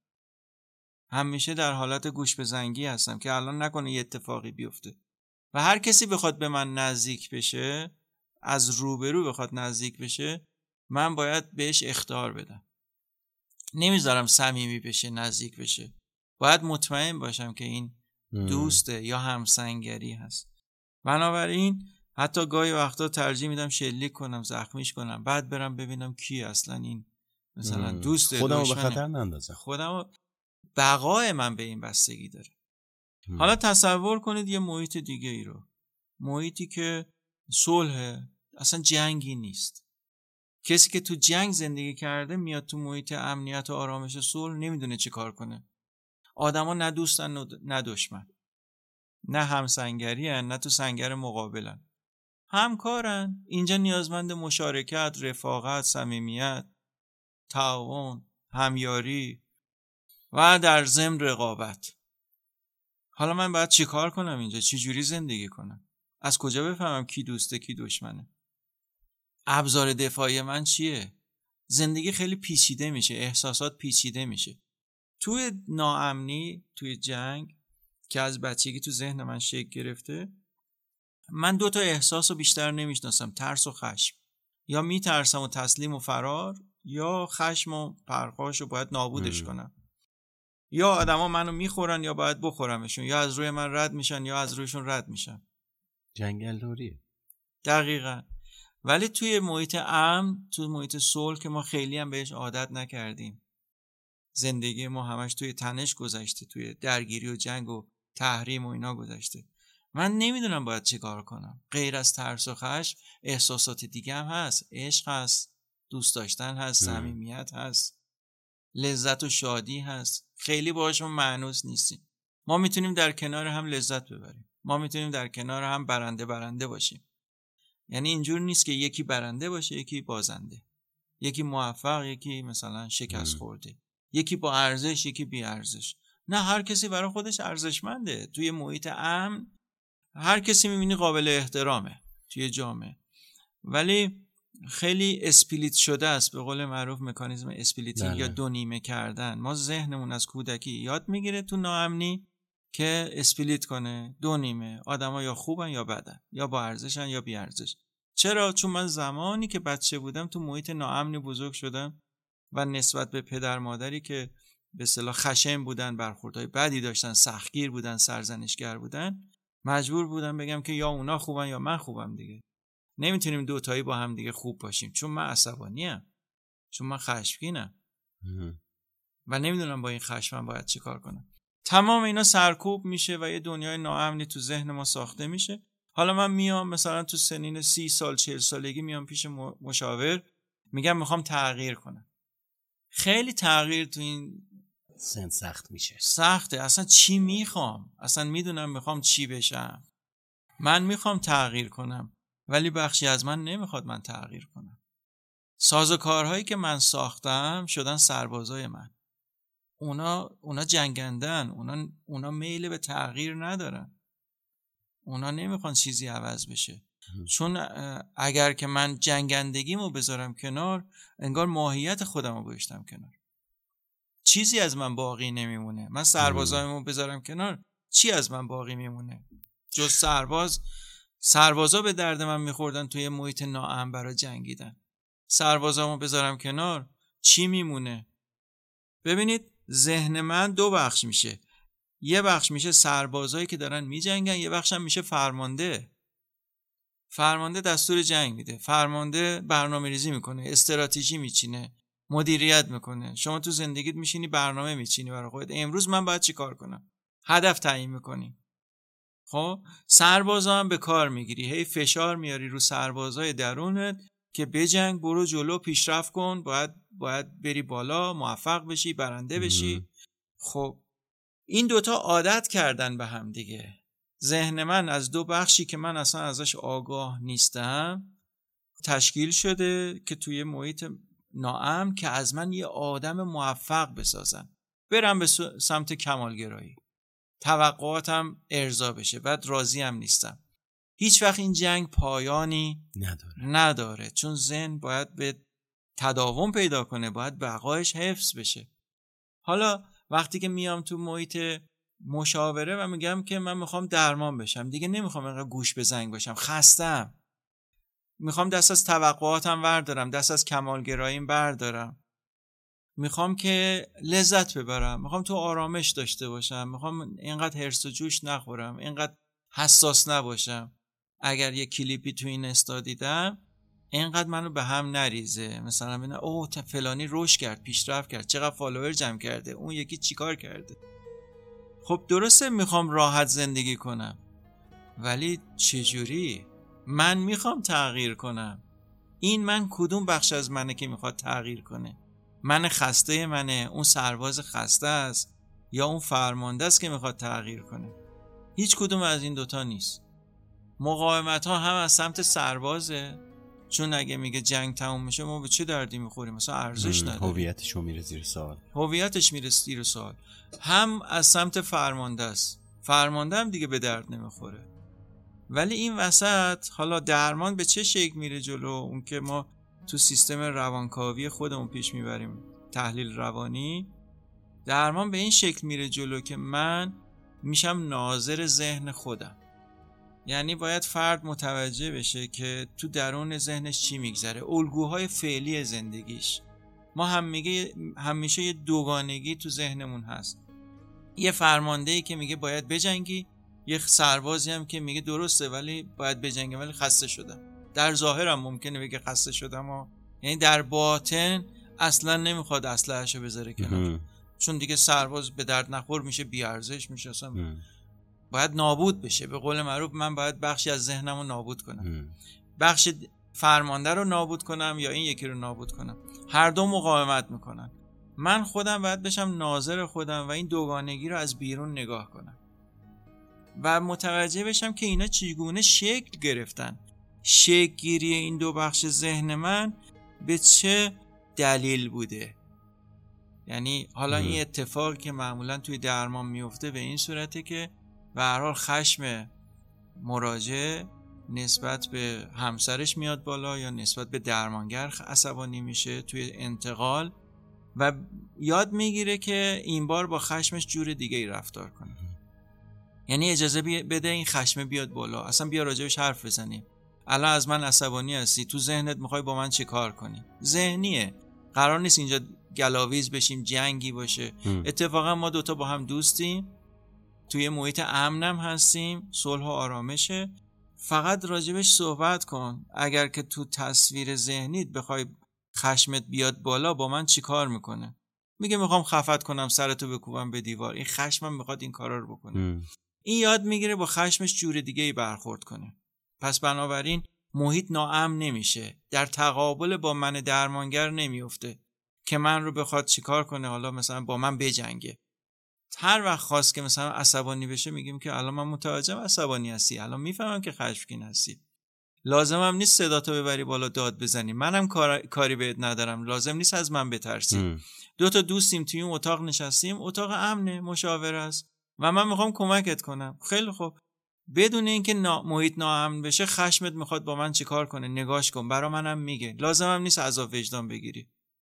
همیشه در حالت گوش به زنگی هستم که الان نکنه یه اتفاقی بیفته. و هر کسی بخواد به من نزدیک بشه، از روبرو بخواد نزدیک بشه، من باید بهش اخطار بدم. نمیذارم صمیمی بشه، نزدیک بشه. باید مطمئن باشم که این دوسته یا همسنگری هست. بنابراین حتی گاهی وقتا ترجیح میدم شلیک کنم، زخمیش کنم، بعد برم ببینم کی اصلا این مثلا دوسته، خودمو به خطر نندازم. خودمو، بقای من به این بستگی داره. هم. حالا تصور کنید یه محیط دیگه ای رو، محیطی که صلح، اصلا جنگی نیست. کسی که تو جنگ زندگی کرده میاد تو محیط امنیت و آرامش و صلح، نمیدونه چی کار کنه. آدما نه دوستن نه دشمن، نه همسنگری هن، نه تو سنگر مقابلن، همکارن. اینجا نیازمند مشارکت، رفاقت، صمیمیت، تعاون، همیاری و در ضمن رقابت. حالا من باید چی کار کنم اینجا؟ چی جوری زندگی کنم؟ از کجا بفهمم کی دوسته کی دشمنه؟ ابزار دفاعی من چیه؟ زندگی خیلی پیچیده میشه، احساسات پیچیده میشه. توی ناامنی، توی جنگ که از بچگی تو ذهن من شکل گرفته، من دو تا احساس رو بیشتر نمیشناسم، ترس و خشم. یا میترسم و تسلیم و فرار، یا خشم و پرخاش رو باید نابودش ام. کنم. یا آدما منو میخورن یا باید بخورمشون، یا از روی من رد میشن یا از رویشون رد میشن. جنگل دوریه. دقیقاً. ولی توی محیط امن، توی محیط صلح که ما خیلی هم بهش عادت نکردیم، زندگی ما همش توی تنش گذشته، توی درگیری و جنگ و تحریم و اینا گذشته. من نمیدونم باید چی کار کنم. غیر از ترس و خشم احساسات دیگه هم هست. عشق هست، دوست داشتن هست، صمیمیت هست، لذت و شادی هست. خیلی باهاشون مانوس نیستیم. ما میتونیم در کنار هم لذت ببریم. ما میتونیم در کنار هم برنده برنده باشیم. یعنی اینجور نیست که یکی برنده باشه یکی بازنده، یکی موفق یکی مثلا شکست خورده، یکی با ارزش یکی بی ارزش. نه، هر کسی برای خودش ارزشمنده. توی محیط امن هر کسی میبینی قابل احترامه توی جامعه. ولی خیلی اسپلیت شده است، به قول معروف مکانیزم اسپلیتینگ یا دو نیمه کردن. ما ذهنمون از کودکی یاد میگیره تو ناامنی که اسپلیت کنه، دو نیمه. آدما یا خوبن یا بدن، یا با ارزشن یا بی ارزش. چرا؟ چون من زمانی که بچه بودم تو محیط ناامنی بزرگ شدم و نسبت به پدر مادری که به اصطلاح خشن بودن، برخوردهای بدی داشتن، سختگیر بودن، سرزنشگر بودن، مجبور بودم بگم که یا اونا خوبن یا من خوبم دیگه. نمیتونیم دوتایی با هم دیگه خوب باشیم، چون من عصبانیم، چون من خشمگینم و نمیدونم با این خشمم باید چی کار کنم. تمام اینا سرکوب میشه و یه دنیای ناامنی تو ذهن ما ساخته میشه. حالا من میام مثلا تو سنین سی سال چهل سالگی میام پیش مشاور، میگم میخوام تغییر کنم. خیلی تغییر تو این سن سخت میشه. سخته. اصلا چی میخوام؟ اصلا میدونم میخوام چی بشم. من میخوام تغییر کنم ولی بخشی از من نمیخواد من تغییر کنم. سازوکارهایی که من ساختم شدن سربازای من. اونا اونا جنگندن، اونا اونا میل به تغییر ندارن. اونا نمیخوان چیزی عوض بشه. چون اگر که من جنگندگیمو بذارم کنار، انگار ماهیت خودمو گذاشتم کنار. چیزی از من باقی نمیمونه. من سربازایمو بذارم کنار، چی از من باقی میمونه جز سرباز؟ سربازا به درد من میخوردن توی محیط ناامن برای جنگیدن. سربازامو بذارم کنار، چی میمونه؟ ببینید ذهن من دو بخش میشه. یه بخش میشه سربازایی که دارن میجنگن، یه بخش هم میشه فرمانده. فرمانده دستور جنگ میده، فرمانده برنامه‌ریزی میکنه، استراتژی میچینه، مدیریت میکنه. شما تو زندگیت میشینی برنامه میچینی برای خودت، امروز من باید چی کار کنم، هدف تعیین میکنی. خب سربازا هم به کار میگیری، هی فشار میاری رو سربازای درونت که بجنگ، برو جلو، پیشرفت کن، باید باید بری بالا، موفق بشی، برنده بشی. خب این دوتا عادت کردن به هم دیگه. ذهن من از دو بخشی که من اصلا ازش آگاه نیستم تشکیل شده که توی محیط ناامن که از من یه آدم موفق بسازن، برم به سمت کمالگرایی، توقعاتم ارضا بشه، بعد راضی هم نیستم. هیچ وقت این جنگ پایانی نداره. نداره چون ذهن باید به تداوم پیدا کنه، باید بقایش حفظ بشه. حالا وقتی که میام تو محیط مشاوره و میگم که من میخوام درمان بشم، دیگه نمیخوام اینقدر گوش به زنگ باشم، خستم، میخوام دست از توقعاتم بردارم، دست از کمالگراییم بردارم، میخوام که لذت ببرم، میخوام تو آرامش داشته باشم، میخوام اینقدر هرس و جوش نخورم، اینقدر حساس نباشم. اگر یه کلیپی تو این استا دیدم اینقدر منو به هم نریزه، مثلا ببینم اوه فلانی رشد کرد، پیشرفت کرد، چقدر فالوور جمع کرده، اون یکی چیکار کرده. خب درسته میخوام راحت زندگی کنم، ولی چجوری؟ من میخوام تغییر کنم. این من کدوم بخش از منه که میخواد تغییر کنه؟ من خسته منه، اون سرباز خسته است، یا اون فرمانده است که میخواد تغییر کنه؟ هیچ کدوم از این دوتا نیست. مقاومت ها هم از سمت سربازه، چون اگه میگه جنگ تموم میشه ما به چه دردی میخوریم، مثلا ارزش نداره، هویتش میره زیر سوال، هویتش میره زیر سوال. هم از سمت فرمانده است، فرمانده هم دیگه به درد نمیخوره. ولی این وسط حالا درمان به چه شکل میره جلو؟ اون که ما تو سیستم روانکاوی خودمون پیش میبریم، تحلیل روانی. درمان به این شکل میره جلو که من میشم ناظر ذهن خودم. یعنی باید فرد متوجه بشه که تو درون ذهنش چی میگذره، الگوهای فعلی زندگیش. ما هم میگه همیشه یه دوگانگی تو ذهنمون هست، یه فرماندهی که میگه باید بجنگی، یه سربازی هم که میگه درسته ولی باید بجنگم ولی خسته شدم. در ظاهر هم ممکنه بگه خسته شدم ها. یعنی در باطن اصلا نمیخواد اسلحه‌شو بذاره کنار، چون دیگه سرباز به درد نخور میشه، بی ارزش میشه، اصلا باید نابود بشه. به قول معروف من باید بخشی از ذهنمو نابود کنم، ام. بخش فرمانده رو نابود کنم یا این یکی رو نابود کنم. هر دو مقاومت میکنن. من خودم باید بشم ناظر خودم و این دوگانگی رو از بیرون نگاه کنم و متوجه بشم که اینا چگونه شکل گرفتن. شکل گیری این دو بخش ذهن من به چه دلیل بوده. یعنی حالا ام. این اتفاقی که معمولا توی درمان میفته به این صورته که به هر حال خشم مراجع نسبت به همسرش میاد بالا یا نسبت به درمانگر عصبانی میشه توی انتقال و یاد میگیره که این بار با خشمش جور دیگه ای رفتار کنه. یعنی اجازه بده این خشم بیاد بالا، اصلا بیا راجبش حرف بزنیم. الان از من عصبانی هستی، تو ذهنت میخوای با من چه کار کنی؟ ذهنیه، قرار نیست اینجا گلاویز بشیم، جنگی باشه. ام. اتفاقا ما دوتا با هم دوستیم، توی محیط امنم هستیم، صلح و آرامشه. فقط راجبش صحبت کن. اگر که تو تصویر ذهنیت بخوای خشمت بیاد بالا، با من چی کار میکنه؟ میگه میخوام خفت کنم، سرتو بکوبم به دیوار. این خشمم میخواد این کارا رو بکنه. ام. این یاد میگیره با خشمش جور دیگه ای برخورد کنه. پس بنابراین محیط ناامن نمیشه، در تقابل با من درمانگر نمیفته که من رو بخواد چیکار کنه، حالا مثلا با من بجنگه. هر وقت خواست که مثلا عصبانی بشه میگیم که الان من متوجهم عصبانی هستی، الان میفهمم که خشمگین هستی، لازم هم نیست صداتو ببری بالا داد بزنی، منم کار... کاری بهت ندارم، لازم نیست از من بترسی. دو تا دوستیم توی اون اتاق نشستیم، اتاق امنه، مشاوره است و من میخوام کمکت کنم. خیلی خوب، بدون اینکه نا... محیط ناامن بشه خشمت میخواد با من چیکار کنه، نگاش کن، برا منم میگه، لازم هم نیست عذاب وجدان بگیری.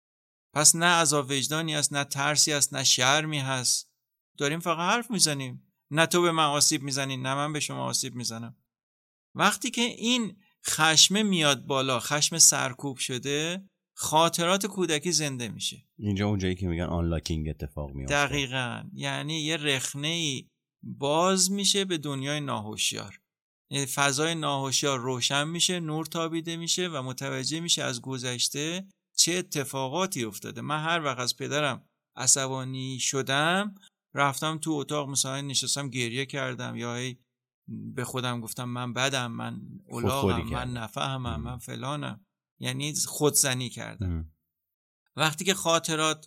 پس نه عذاب وجدانی هست، نه ترسی هست، نه شرمی هست. داریم فقط حرف میزنیم. نه تو به من آسیب میزنی، نه من به شما آسیب میزنم. وقتی که این خشم میاد بالا، خشم سرکوب شده، خاطرات کودکی زنده میشه. اینجا اونجایی که میگن آنلاکینگ اتفاق میفته. دقیقاً. یعنی یه رخنه‌ای باز میشه به دنیای ناهوشیار. یعنی فضای ناهوشیار روشن میشه، نور تابیده میشه و متوجه میشه از گذشته چه اتفاقاتی افتاده. من هر وقت از پدرم عصبانی شدم، رفتم تو اتاق مثلا نشستم گریه کردم، یا هی به خودم گفتم من بدم، من الاغم، من نفهمم، من فلانم. یعنی خودزنی کردم. ام. وقتی که خاطرات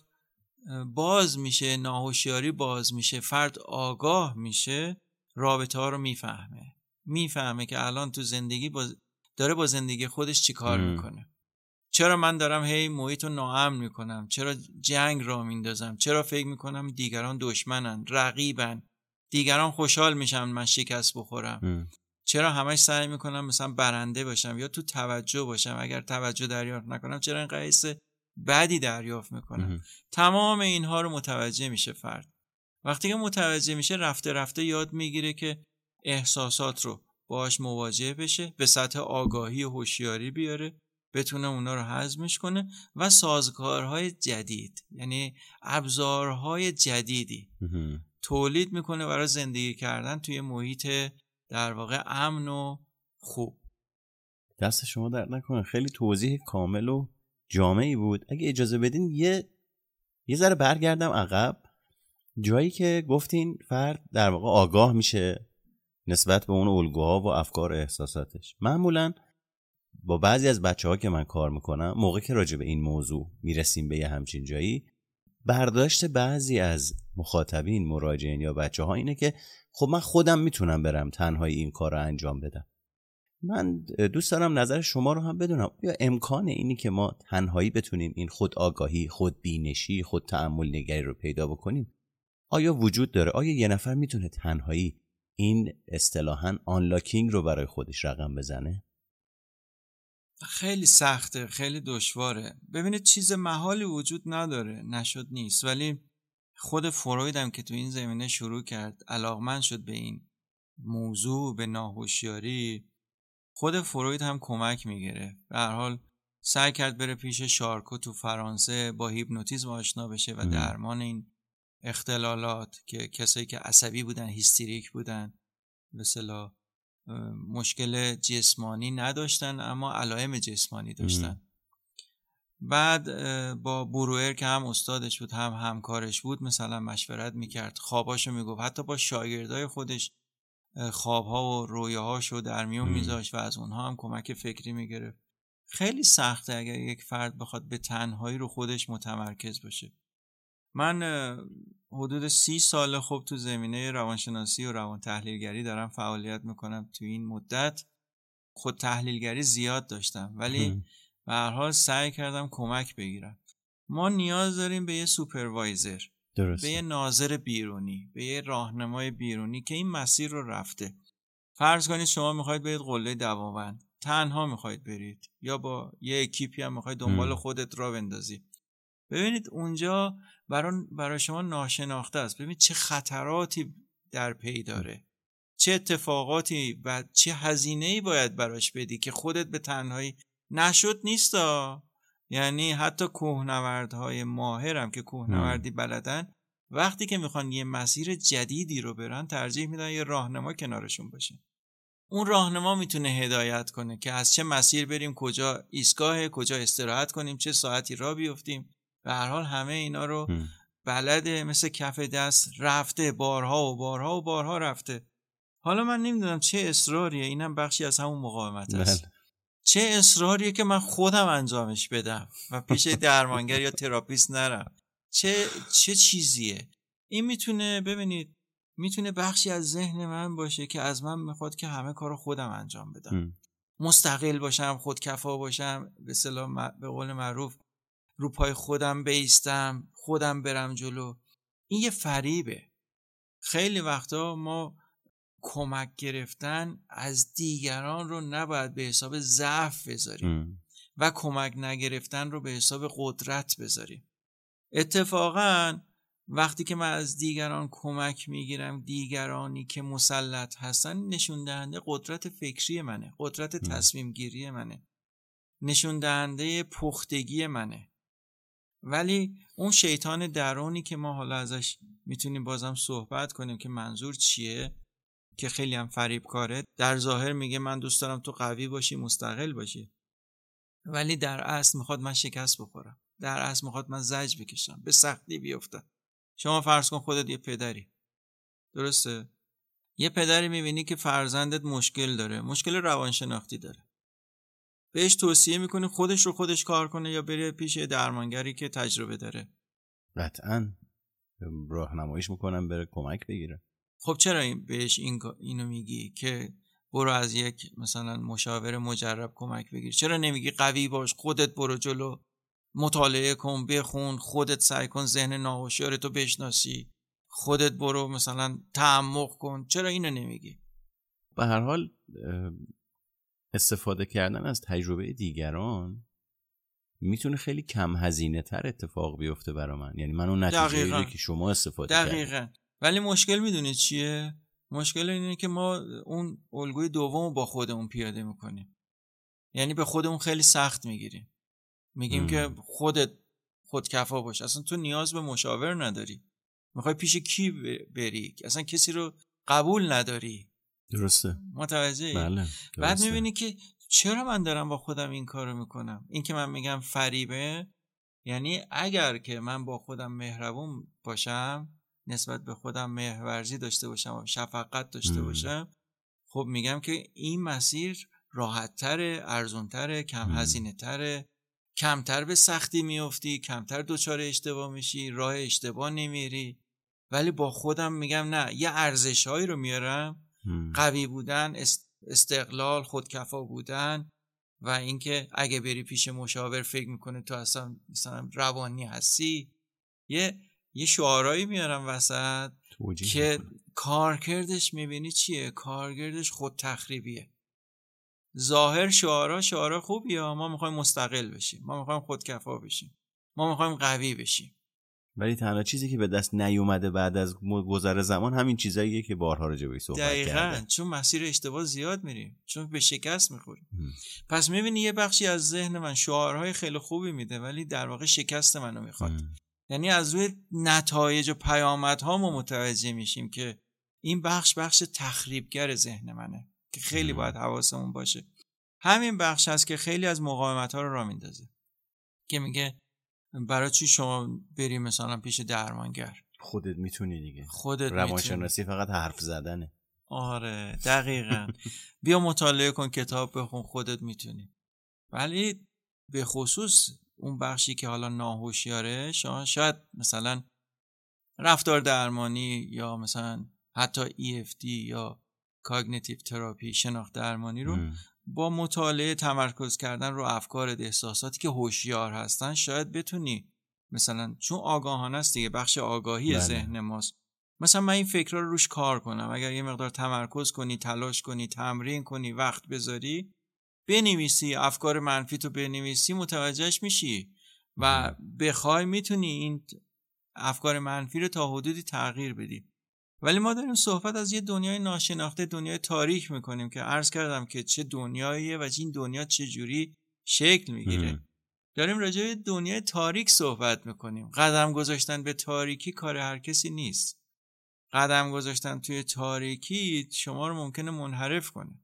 باز میشه، ناهوشیاری باز میشه، فرد آگاه میشه، رابطه ها رو میفهمه. میفهمه که الان تو زندگی با داره با زندگی خودش چی کار میکنه. چرا من دارم هی محیط رو ناامن میکنم؟ چرا جنگ را میندازم؟ چرا فکر میکنم دیگران دشمنن، رقیبن، دیگران خوشحال میشن من شکست بخورم؟ ام. چرا همش سعی میکنم مثلا برنده باشم یا تو توجه باشم؟ اگر توجه دریافت نکنم چرا این قیس بعدی دریافت میکنم؟ ام. تمام اینها رو متوجه میشه فرد. وقتی که متوجه میشه، رفته رفته یاد میگیره که احساسات رو باهاش مواجه بشه، به سطح آگاهی و هوشیاری بیاره، بتونه اونا رو هضمش کنه و سازگارهای جدید، یعنی ابزارهای جدیدی تولید میکنه برای زندگی کردن توی محیط در واقع امن و خوب. دست شما درد نکنه، خیلی توضیح کامل و جامعی بود. اگه اجازه بدین یه یه ذره برگردم عقب، جایی که گفتین فرد در واقع آگاه میشه نسبت به اون الگوها و افکار و احساساتش. معمولاً با بعضی از بچه‌ها که من کار میکنم، موقع که راجع به این موضوع میرسیم به یه همچین جایی، برداشت بعضی از مخاطبین، مراجعین یا بچه‌ها اینه که خب من خودم میتونم برم تنهایی این کار رو انجام بدم. من دوست دارم نظر شما رو هم بدونم، یا امکان اینی که ما تنهایی بتونیم این خود آگاهی، خود بینشی، خود تأمل نگری رو پیدا بکنیم آیا وجود داره؟ آیا یه نفر میتونه تنهایی این اصطلاحاً آنلاکینگ رو برای خودش رقم بزنه؟ خیلی سخته، خیلی دشواره. ببینید چیز محالی وجود نداره، نشد نیست. ولی خود فروید هم که تو این زمینه شروع کرد، علاقمند شد به این موضوع، به ناهوشیاری. خود فروید هم کمک میگیره. به هر حال سعی کرد بره پیش شارکو تو فرانسه، با هیپنوتیزم آشنا بشه و درمان این اختلالات که کسایی که عصبی بودن، هیستریک بودن، مثلا مشکل جسمانی نداشتن اما علائم جسمانی داشتن. ام. بعد با بروئر که هم استادش بود هم همکارش بود مثلا مشورت میکرد، خواباشو میگفت، حتی با شاگردای خودش خوابها و رویاهاشو در میون میذاشت و از اونها هم کمک فکری میگرفت. خیلی سخته اگر یک فرد بخواد به تنهایی رو خودش متمرکز باشه. من حدود سی سال خب تو زمینه روانشناسی و روان تحلیلگری دارم فعالیت میکنم. تو این مدت خود تحلیلگری زیاد داشتم ولی به هر حال سعی کردم کمک بگیرم. ما نیاز داریم به یه سوپروایزر، درسته. به یه ناظر بیرونی، به یه راهنمای بیرونی که این مسیر رو رفته. فرض کنید شما میخواید برید قله دماوند، تنها میخواید برید یا با یه اکیپی هم میخواید دنبال خودت را بندازی. ببینید اونجا برای برای شما ناشناخته است. ببینید چه خطراتی در پی داره، چه اتفاقاتی و چه هزینه‌ای باید براش بدی که خودت به تنهایی نشد نیستا. یعنی حتی کوهنوردهای ماهرم که کوهنوردی بلدن وقتی که میخوان یه مسیر جدیدی رو برن ترجیح میدن یه راهنما کنارشون باشه. اون راهنما میتونه هدایت کنه که از چه مسیر بریم، کجا ایستگاه، کجا استراحت کنیم، چه ساعتی راه بیفتیم. به هر حال همه اینا رو هم. بلده، مثل کف دست، رفته بارها و بارها و بارها رفته. حالا من نمیدونم چه اصراریه، اینم بخشی از همون مقاومت است. بله. چه اصراریه که من خودم انجامش بدم و پیش درمانگر یا تراپیست نرم. چه چه چیزیه این؟ میتونه ببینید میتونه بخشی از ذهن من باشه که از من میخواد که همه کارو خودم انجام بدم. هم. مستقل باشم، خودکفا باشم، به اصطلاح به قول معروف رو پای خودم بایستم، خودم برم جلو. این یه فریبه. خیلی وقتا ما کمک گرفتن از دیگران رو نباید به حساب ضعف بذاریم ام. و کمک نگرفتن رو به حساب قدرت بذاریم. اتفاقا وقتی که من از دیگران کمک میگیرم، دیگرانی که مسلط هستن نشون دهنده قدرت فکری منه، قدرت تصمیم گیری منه، نشون دهنده پختگی منه. ولی اون شیطان درونی که ما حالا ازش میتونیم بازم صحبت کنیم که منظور چیه، که خیلی هم فریبکاره، در ظاهر میگه من دوست دارم تو قوی باشی، مستقل باشی، ولی در اصل میخواد من شکست بخورم، در اصل میخواد من زجر بکشم، به سختی بیفتم. شما فرض کن خودت یه پدری، درسته؟ یه پدری میبینی که فرزندت مشکل داره، مشکل روانشناختی داره، بهش توصیه میکنی خودش رو خودش کار کنه یا بره پیش درمانگری که تجربه داره؟ قطعاً راهنماییش میکنم بره کمک بگیره. خب چرا این بهش این اینو میگی که برو از یک مثلا مشاور مجرب کمک بگیر؟ چرا نمیگی قوی باش، خودت برو جلو، مطالعه کن، بخون، خودت سعی کن ذهن ناهوشیارتو بشناسی، خودت برو مثلا تعمق کن؟ چرا اینو نمیگی؟ به هر حال استفاده کردن از تجربه دیگران میتونه خیلی کم هزینه تر اتفاق بیفته برای من، یعنی من اون نتیجه رو که شما استفاده کردید. دقیقاً. ولی مشکل میدونی چیه؟ مشکل اینه که ما اون الگوی دوم با خودمون پیاده میکنیم، یعنی به خودمون خیلی سخت میگیریم، میگیم ام. که خودت خودکفا باش، اصلا تو نیاز به مشاور نداری، میخوای پیش کی بری؟ اصلا کسی رو قبول نداری. درسته، متوجهی؟ بله درسته. بعد میبینی که چرا من دارم با خودم این کارو میکنم؟ این که من میگم فریبه، یعنی اگر که من با خودم مهربون باشم، نسبت به خودم مهرورزی داشته باشم و شفقت داشته ام. باشم، خب میگم که این مسیر راحت‌تره، ارزون‌تره، کم هزینه‌تره، کمتر به سختی میافتی، کمتر دچار اشتباه میشی، راه اشتباه نمیری. ولی با خودم میگم نه، یه ارزش‌هایی رو میارم، ام. قوی بودن، استقلال، خودکفا بودن، و اینکه اگه بری پیش مشاور فکر میکنه تو اصلا مثلا روانی هستی. یه یه شعارهایی میارم وسط که میکنه. کارکردش میبینی چیه؟ کارکردش خود تخریبیه. ظاهر شعارها شعارها خوبیه، ما میخوایم مستقل بشیم، ما میخوایم خودکفا بشیم، ما میخوایم قوی بشیم، ولی تنها چیزی که به دست نیومده بعد از گذر زمان همین چیزاییه که بارها راجع بهش صحبت کردیم. دقیقاً، چون مسیر اشتباه زیاد میریم، چون به شکست میخوریم. پس میبینی یه بخشی از ذهن من شعارهای خیلی خوبی میده ولی در واقع شکست منو میخواد. ام. یعنی از روی نتایج و پیامدها ما متوجه میشیم که این بخش بخش تخریبگر ذهن منه که خیلی ام. باید حواسمون باشه. همین بخش هست که خیلی از مقاومت‌ها رو راه میندازه، که میگه برای چی شما بری مثلا پیش درمانگر؟ خودت میتونی دیگه. خودت روانشناسی فقط حرف زدنه. آره دقیقاً. بیا مطالعه کن، کتاب بخون، خودت میتونی. ولی به خصوص اون بخشی که حالا ناهوشیاره، شما شاید مثلا رفتار درمانی یا مثلا حتی ای اف دی یا کاگنیتیو تراپی، شناخت درمانی رو م. با مطالعه، تمرکز کردن رو افکار، احساساتی که هوشیار هستن، شاید بتونی مثلا، چون آگاهانه است دیگه، بخش آگاهی بله. ذهن ماست، مثلا من این فکرها رو روش کار کنم. اگر یه مقدار تمرکز کنی، تلاش کنی، تمرین کنی، وقت بذاری، بنویسی، افکار منفی تو بنویسی، متوجهش میشی و بخوای میتونی این افکار منفی رو تا حدودی تغییر بدی. ولی ما داریم صحبت از یه دنیای ناشناخته، دنیای تاریک میکنیم که عرض کردم که چه دنیاییه و این دنیا چه جوری شکل میگیره. ام. داریم راجع به دنیای تاریک صحبت میکنیم. قدم گذاشتن به تاریکی کار هر کسی نیست. قدم گذاشتن توی تاریکی شما رو ممکنه منحرف کنه،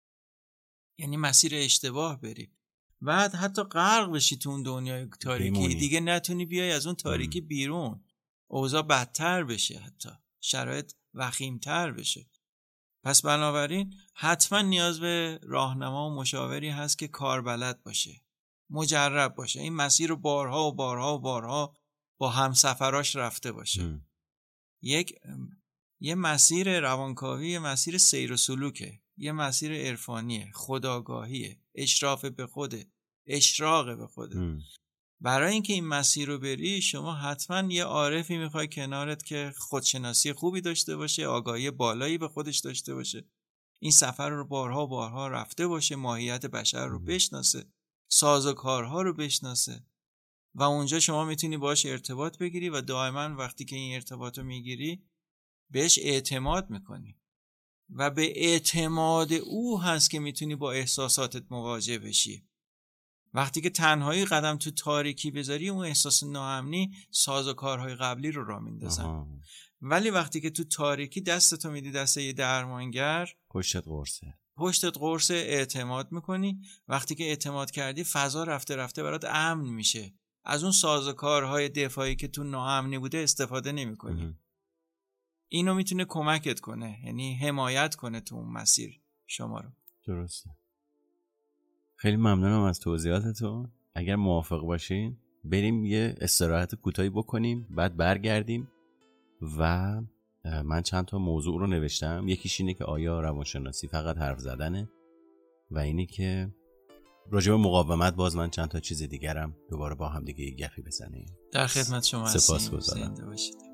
یعنی مسیر اشتباه بری، بعد حتی غرق بشی تو اون دنیای تاریکی، بیمونی. دیگه نتونی بیای از اون تاریکی ام. بیرون، اوضاع بدتر بشه، حتی شرایط وخیمتر بشه. پس بنابراین حتما نیاز به راهنما و مشاوری هست که کاربلد باشه، مجرب باشه، این مسیر رو بارها و بارها و بارها با همسفراش رفته باشه. ام. یک یه مسیر روانکاوی، یه مسیر سیر و سلوکه، یه مسیر عرفانیه، خودآگاهیه، اشراف به خوده، اشراق به خوده. ام. برای اینکه این مسیر رو بری، شما حتما یه عارفی میخوای کنارت که خودشناسی خوبی داشته باشه، آگاهی بالایی به خودش داشته باشه، این سفر رو بارها بارها رفته باشه، ماهیت بشر رو بشناسه، سازوکارها رو بشناسه. و اونجا شما میتونی باش ارتباط بگیری و دائما وقتی که این ارتباط رو میگیری بهش اعتماد میکنی و به اعتماد او هست که میتونی با احساساتت مواجه بشی. وقتی که تنهایی قدم تو تاریکی بذاری اون احساس ناامنی سازوکارهای قبلی رو راه میندازن. ولی وقتی که تو تاریکی دستتو میدی دست یه درمانگر، پشتت قرصه پشتت قرصه، اعتماد میکنی. وقتی که اعتماد کردی فضا رفته رفته برات امن میشه، از اون سازوکارهای دفاعی که تو ناامنی بوده استفاده نمیکنی. اینو میتونه کمکت کنه، یعنی حمایت کنه تو اون مسیر شما رو. درسته. خیلی ممنونم از توضیحاتتون. اگر موافق باشین بریم یه استراحت کوتاهی بکنیم، بعد برگردیم و من چند تا موضوع رو نوشتم. یکیش اینه که آیا روانشناسی فقط حرف زدنه و اینی که راجع به مقاومت باز من چند تا چیز دیگرم دوباره با هم دیگه یک گپی بزنیم. در خدمت شما هستیم. سپاسگزارم. زنده باشید.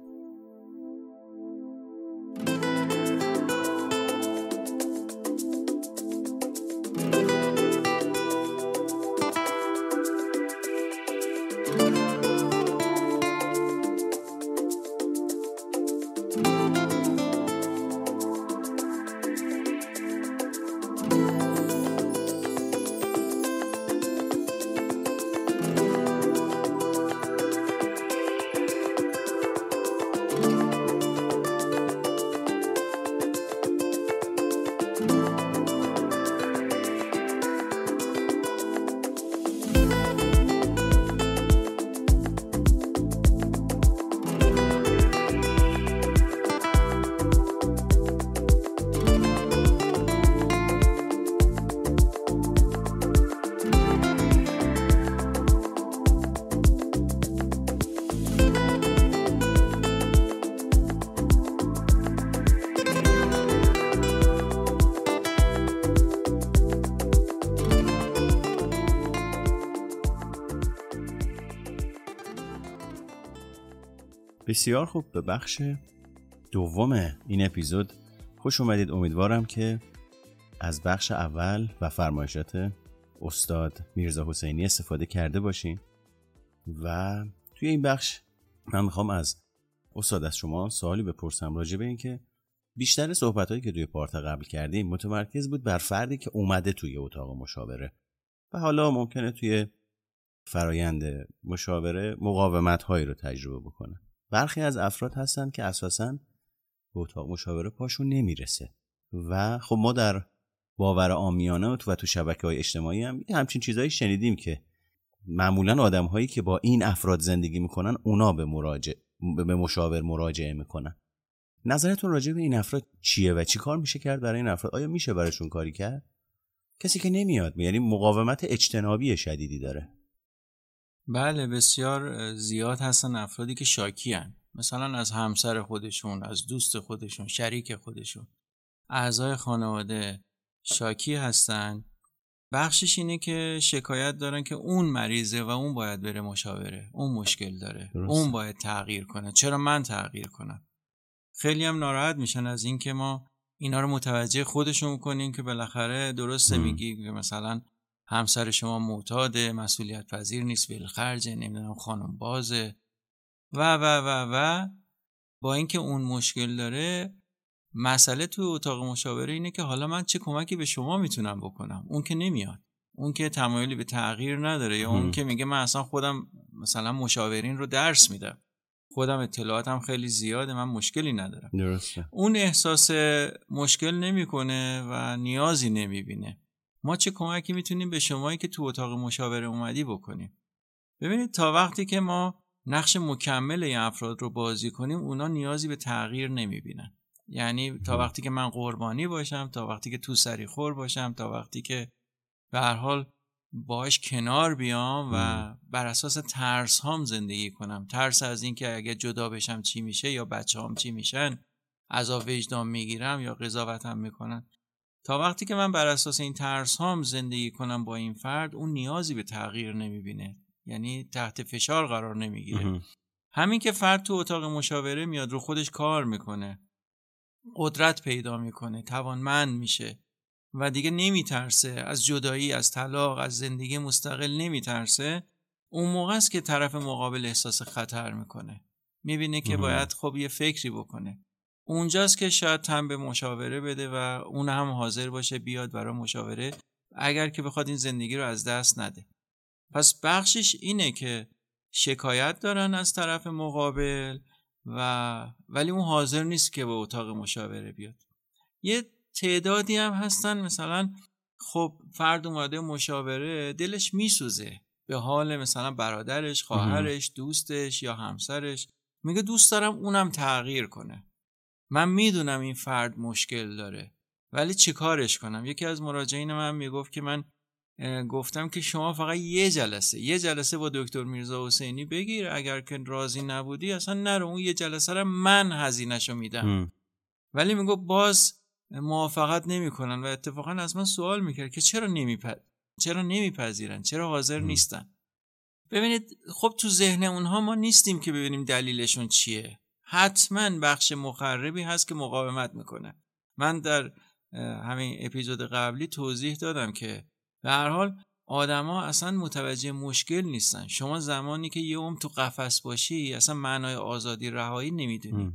بسیار خوب، به بخش دوم این اپیزود خوش اومدید. امیدوارم که از بخش اول و فرمایشات استاد میرزا حسینی استفاده کرده باشین و توی این بخش من میخوام از استاد از شما سوالی بپرسم راجع به این که بیشتر صحبتایی که توی پارت قبل کردیم متمرکز بود بر فردی که اومده توی اتاق مشاوره و حالا ممکنه توی فرایند مشاوره مقاومت هایی رو تجربه بکنه. برخی از افراد هستن که اساساً به اتاق مشاوره پاشون نمیرسه و خب ما در باور عامیانه و تو شبکه‌های اجتماعی هم همچین چیزایی شنیدیم که معمولاً آدم‌هایی که با این افراد زندگی میکنن اونا به مراجع به مشاور مراجعه میکنن. نظرتون راجع به این افراد چیه و چی کار میشه کرد برای این افراد؟ آیا میشه براشون کاری کرد؟ کسی که نمیاد، یعنی مقاومت اجتنابی شدیدی داره. بله، بسیار زیاد هستن افرادی که شاکی هن. مثلا از همسر خودشون، از دوست خودشون، شریک خودشون، اعضای خانواده شاکی هستن. بخشش اینه که شکایت دارن که اون مریضه و اون باید بره مشاوره، اون مشکل داره، درست. اون باید تغییر کنه، چرا من تغییر کنم؟ خیلی هم ناراحت میشن از این که ما اینا رو متوجه خودشون کنیم که بالاخره درسته میگی که مثلا همسر شما معتاده، مسئولیت پذیر نیست، ولخرجه، نمیدونم خانم بازه و و و و با اینکه اون مشکل داره. مسئله توی اتاق مشاوره اینه که حالا من چه کمکی به شما میتونم بکنم؟ اون که نمیاد، اون که تمایلی به تغییر نداره، یا اون که میگه من اصلا خودم مثلا مشاورین رو درس میدم، خودم اطلاعاتم خیلی زیاده، من مشکلی ندارم. درسته. اون احساس مشکل نمیکنه و نیازی نمیبینه. ما چه کمکی میتونیم به شمایی که تو اتاق مشاوره اومدی بکنیم؟ ببینید، تا وقتی که ما نقش مکمل این افراد رو بازی کنیم اونا نیازی به تغییر نمیبینن. یعنی تا وقتی که من قربانی باشم، تا وقتی که تو سری خور باشم، تا وقتی که به هر حال باهاش کنار بیام و بر اساس ترس هام زندگی کنم، ترس از این که اگه جدا بشم چی میشه یا بچه هام چی میشن، عذاب وجدان میگیرم یا قضاوتم میکنن، تا وقتی که من بر اساس این ترس هام زندگی کنم با این فرد، اون نیازی به تغییر نمیبینه، یعنی تحت فشار قرار نمیگیره. همین که فرد تو اتاق مشاوره میاد، رو خودش کار میکنه، قدرت پیدا میکنه، توانمند میشه و دیگه نمیترسه از جدایی، از طلاق، از زندگی مستقل نمیترسه، اون موقع است که طرف مقابل احساس خطر میکنه، میبینه که باید خب یه فکری بکنه. اونجاست که شاید تن به مشاوره بده و اون هم حاضر باشه بیاد برای مشاوره اگر که بخواد این زندگی رو از دست نده. پس بخشش اینه که شکایت دارن از طرف مقابل و ولی اون حاضر نیست که به اتاق مشاوره بیاد. یه تعدادی هم هستن مثلا خب فرد اومده مشاوره دلش میسوزه به حال مثلا برادرش، خواهرش، دوستش یا همسرش، میگه دوست دارم اونم تغییر کنه. من میدونم این فرد مشکل داره ولی چی کارش کنم؟ یکی از مراجعین من میگفت که من گفتم که شما فقط یه جلسه یه جلسه با دکتر میرزا حسینی بگیر، اگر که راضی نبودی اصلا نرو، اون یه جلسه رو من هزینه‌شو میدم. ام. ولی میگه باز موافقت نمیکنن و اتفاقا از من سوال میکرد که چرا نمیپذ چرا نمیپذیرن، چرا حاضر ام. نیستن. ببینید خب تو ذهن اونها ما نیستیم که ببینیم دلیلشون چیه. حتما بخش مخربی هست که مقاومت میکنه. من در همین اپیزود قبلی توضیح دادم که به هر حال آدما اصلا متوجه مشکل نیستن. شما زمانی که یه عمر تو قفس باشی اصلا معنای آزادی رهایی نمیدونی،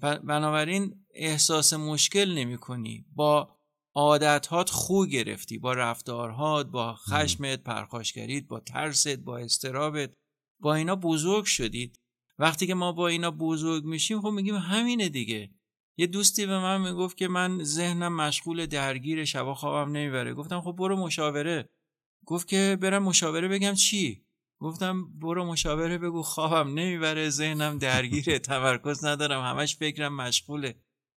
بنابراین احساس مشکل نمیکنی. با عادتهات خو گرفتی، با رفتارهات، با خشمت، پرخاشگریت، با ترست، با اضطرابت، با اینا بزرگ شدید. وقتی که ما با اینا بزرگ میشیم خب میگیم همینه دیگه. یه دوستی به من میگفت که من ذهنم مشغول، درگیر، شبا خوابم نمیبره. گفتم خب برو مشاوره. گفت که برم مشاوره بگم چی؟ گفتم برو مشاوره بگو خوابم نمیبره، ذهنم درگیره، تمرکز ندارم، همش فکرم مشغوله.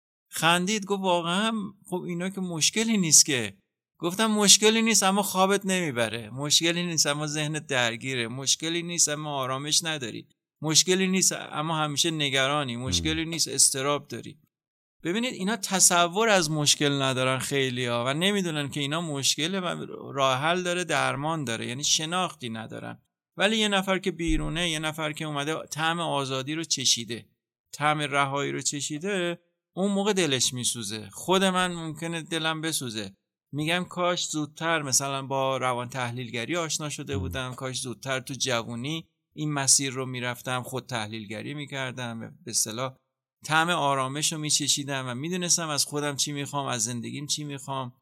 خندید گفت واقعا خب اینا که مشکلی نیست که. گفتم مشکلی نیست اما خوابت نمیبره، مشکلی نیست اما ذهنت درگیره، مشکلی نیست اما آرامش نداری، مشکلی نیست اما همیشه نگرانی، مشکلی نیست اضطراب داری. ببینید اینا تصور از مشکل ندارن خیلی‌ها و نمیدونن که اینا مشکله و راه حل داره، درمان داره، یعنی شناختی ندارن. ولی یه نفر که بیرونه، یه نفر که اومده طعم آزادی رو چشیده، طعم رهایی رو چشیده، اون موقع دلش میسوزه. خود من ممکنه دلم بسوزه، میگم کاش زودتر مثلا با روان تحلیلگری آشنا شده بودم، کاش زودتر تو جوونی این مسیر رو میرفتم، خود تحلیلگری میکردم، به اصطلاح طعم آرامش رو میچشیدم و میدونستم از خودم چی میخوام، از زندگیم چی میخوام،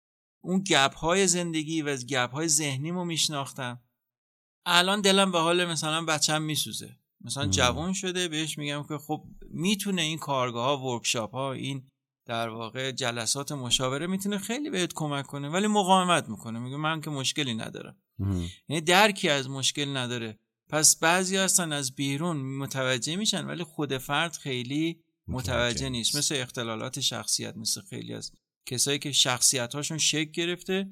اون گپ های زندگی و از گپ های ذهنیمو میشناختم. الان دلم به حال مثلا بچم میسوزه، مثلا جوان شده، بهش میگم که خب میتونه این کارگاه ها، ورکشاپ ها، این در واقع جلسات مشاوره میتونه خیلی بهت کمک کنه، ولی مقاومت میکنه، میگه من که مشکلی ندارم، یعنی درکی از مشکل نداره. پس بعضی هستن از بیرون متوجه میشن ولی خود فرد خیلی متوجه نیست، مثل اختلالات شخصیت، مثل خیلی از کسایی که شخصیت هاشون شکل گرفته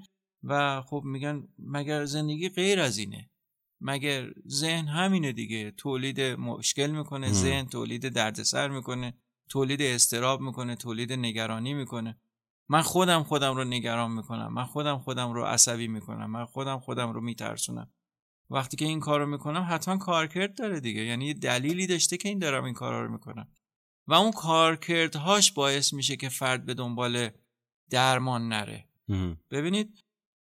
و خب میگن مگر زندگی غیر از اینه؟ مگر ذهن همینه دیگه، تولید مشکل میکنه، ام. ذهن تولید دردسر میکنه، تولید اضطراب میکنه، تولید نگرانی میکنه. من خودم خودم رو نگران میکنم، من خودم خودم رو عصبی میکنم، من خودم خودم رو میترسونم. وقتی که این کارو میکنم حتما کارکرد داره دیگه، یعنی یه دلیلی داشته که این دارم این کارا رو میکنم و اون کارکردهاش باعث میشه که فرد به دنبال درمان نره. ببینید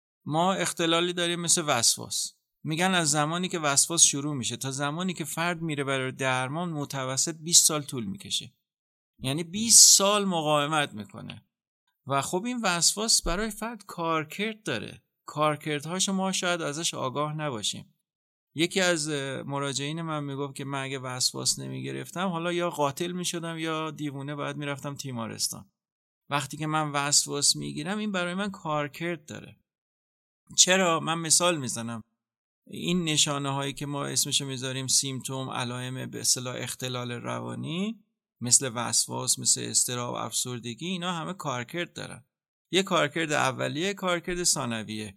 ما اختلالی داریم مثل وسواس. میگن از زمانی که وسواس شروع میشه تا زمانی که فرد میره برای درمان متوسط بیست سال طول میکشه، یعنی بیست سال مقاومت میکنه و خب این وسواس برای فرد کارکرد داره، کارکردهاش ما شاید ازش آگاه نباشیم. یکی از مراجعین من میگفت که من اگه وسواس نمیگرفتم حالا یا قاتل میشدم یا دیوونه باید میرفتم تیمارستان. وقتی که من وسواس میگیرم این برای من کارکرد داره. چرا؟ من مثال میزنم. این نشانه هایی که ما اسمشو میذاریم سیمتوم، علائم به اصطلاح اختلال روانی، مثل وسواس، مثل اضطراب، افسردگی، اینا همه کارکرد دارن. یه کارکرد اولیه، کارکرد ثانویه.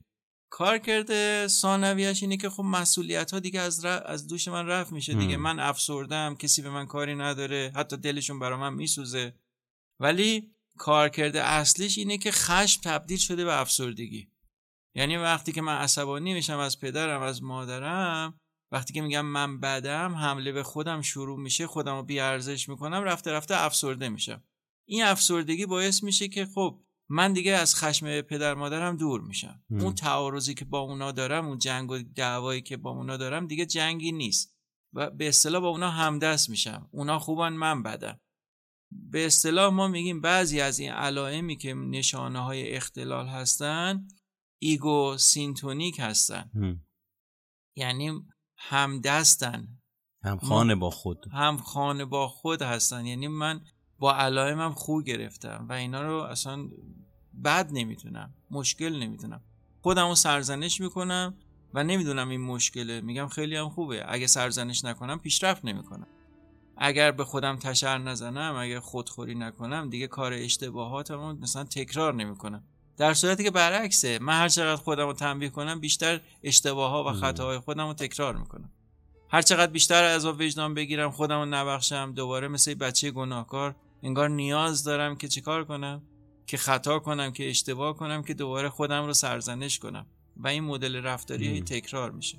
کارکرد ثانویه‌اش اینه که خب مسئولیت ها دیگه از ر... از دوش من رفت میشه دیگه، من افسردم، کسی به من کاری نداره، حتی دلشون برا من میسوزه. ولی کارکرد اصلیش اینه که خشم تبدیل شده به افسردگی. یعنی وقتی که من عصبانی میشم از پدرم، از مادرم، وقتی که میگم من بدم، حمله به خودم شروع میشه، خودم رو بی‌ارزش میکنم، رفته رفته افسرده میشم. این افسردگی باعث میشه که خب من دیگه از خشم پدر مادرم دور میشم. ام. اون تعارضی که با اونا دارم، اون جنگ و دعوایی که با اونا دارم دیگه جنگی نیست و به اصطلاح با اونا همدست میشم. اونا خوبن، من بدم. به اصطلاح ما میگیم بعضی از این علائمی که نشانه های اختلال هستن ایگو سینتونیک هستن. ام. یعنی همدستن، هم خانه با خود هم خانه با خود هستن. یعنی من با علائمم خو گرفتم و اینا رو اصلا بد نمیتونم، مشکل نمیتونم، خودمو سرزنش میکنم و نمیدونم این مشکله، میگم خیلی هم خوبه. اگه سرزنش نکنم پیشرفت نمیکنم، اگر به خودم تشر نزنم، اگر خودخوری نکنم، دیگه کار اشتباهاتمو مثلا تکرار نمیکنم. در صورتی که برعکسه، من هر چقدر خودمو تنبیه کنم بیشتر اشتباهات و خطاهای خودمو تکرار میکنم. هر چقدر بیشتر عذاب وجدان بگیرم، خودمو نبخشم، دوباره مثل بچه گناهکار انگار نیاز دارم که چیکار کنم، که خطا کنم، که اشتباه کنم، که دوباره خودم رو سرزنش کنم و این مدل رفتاری تکرار میشه.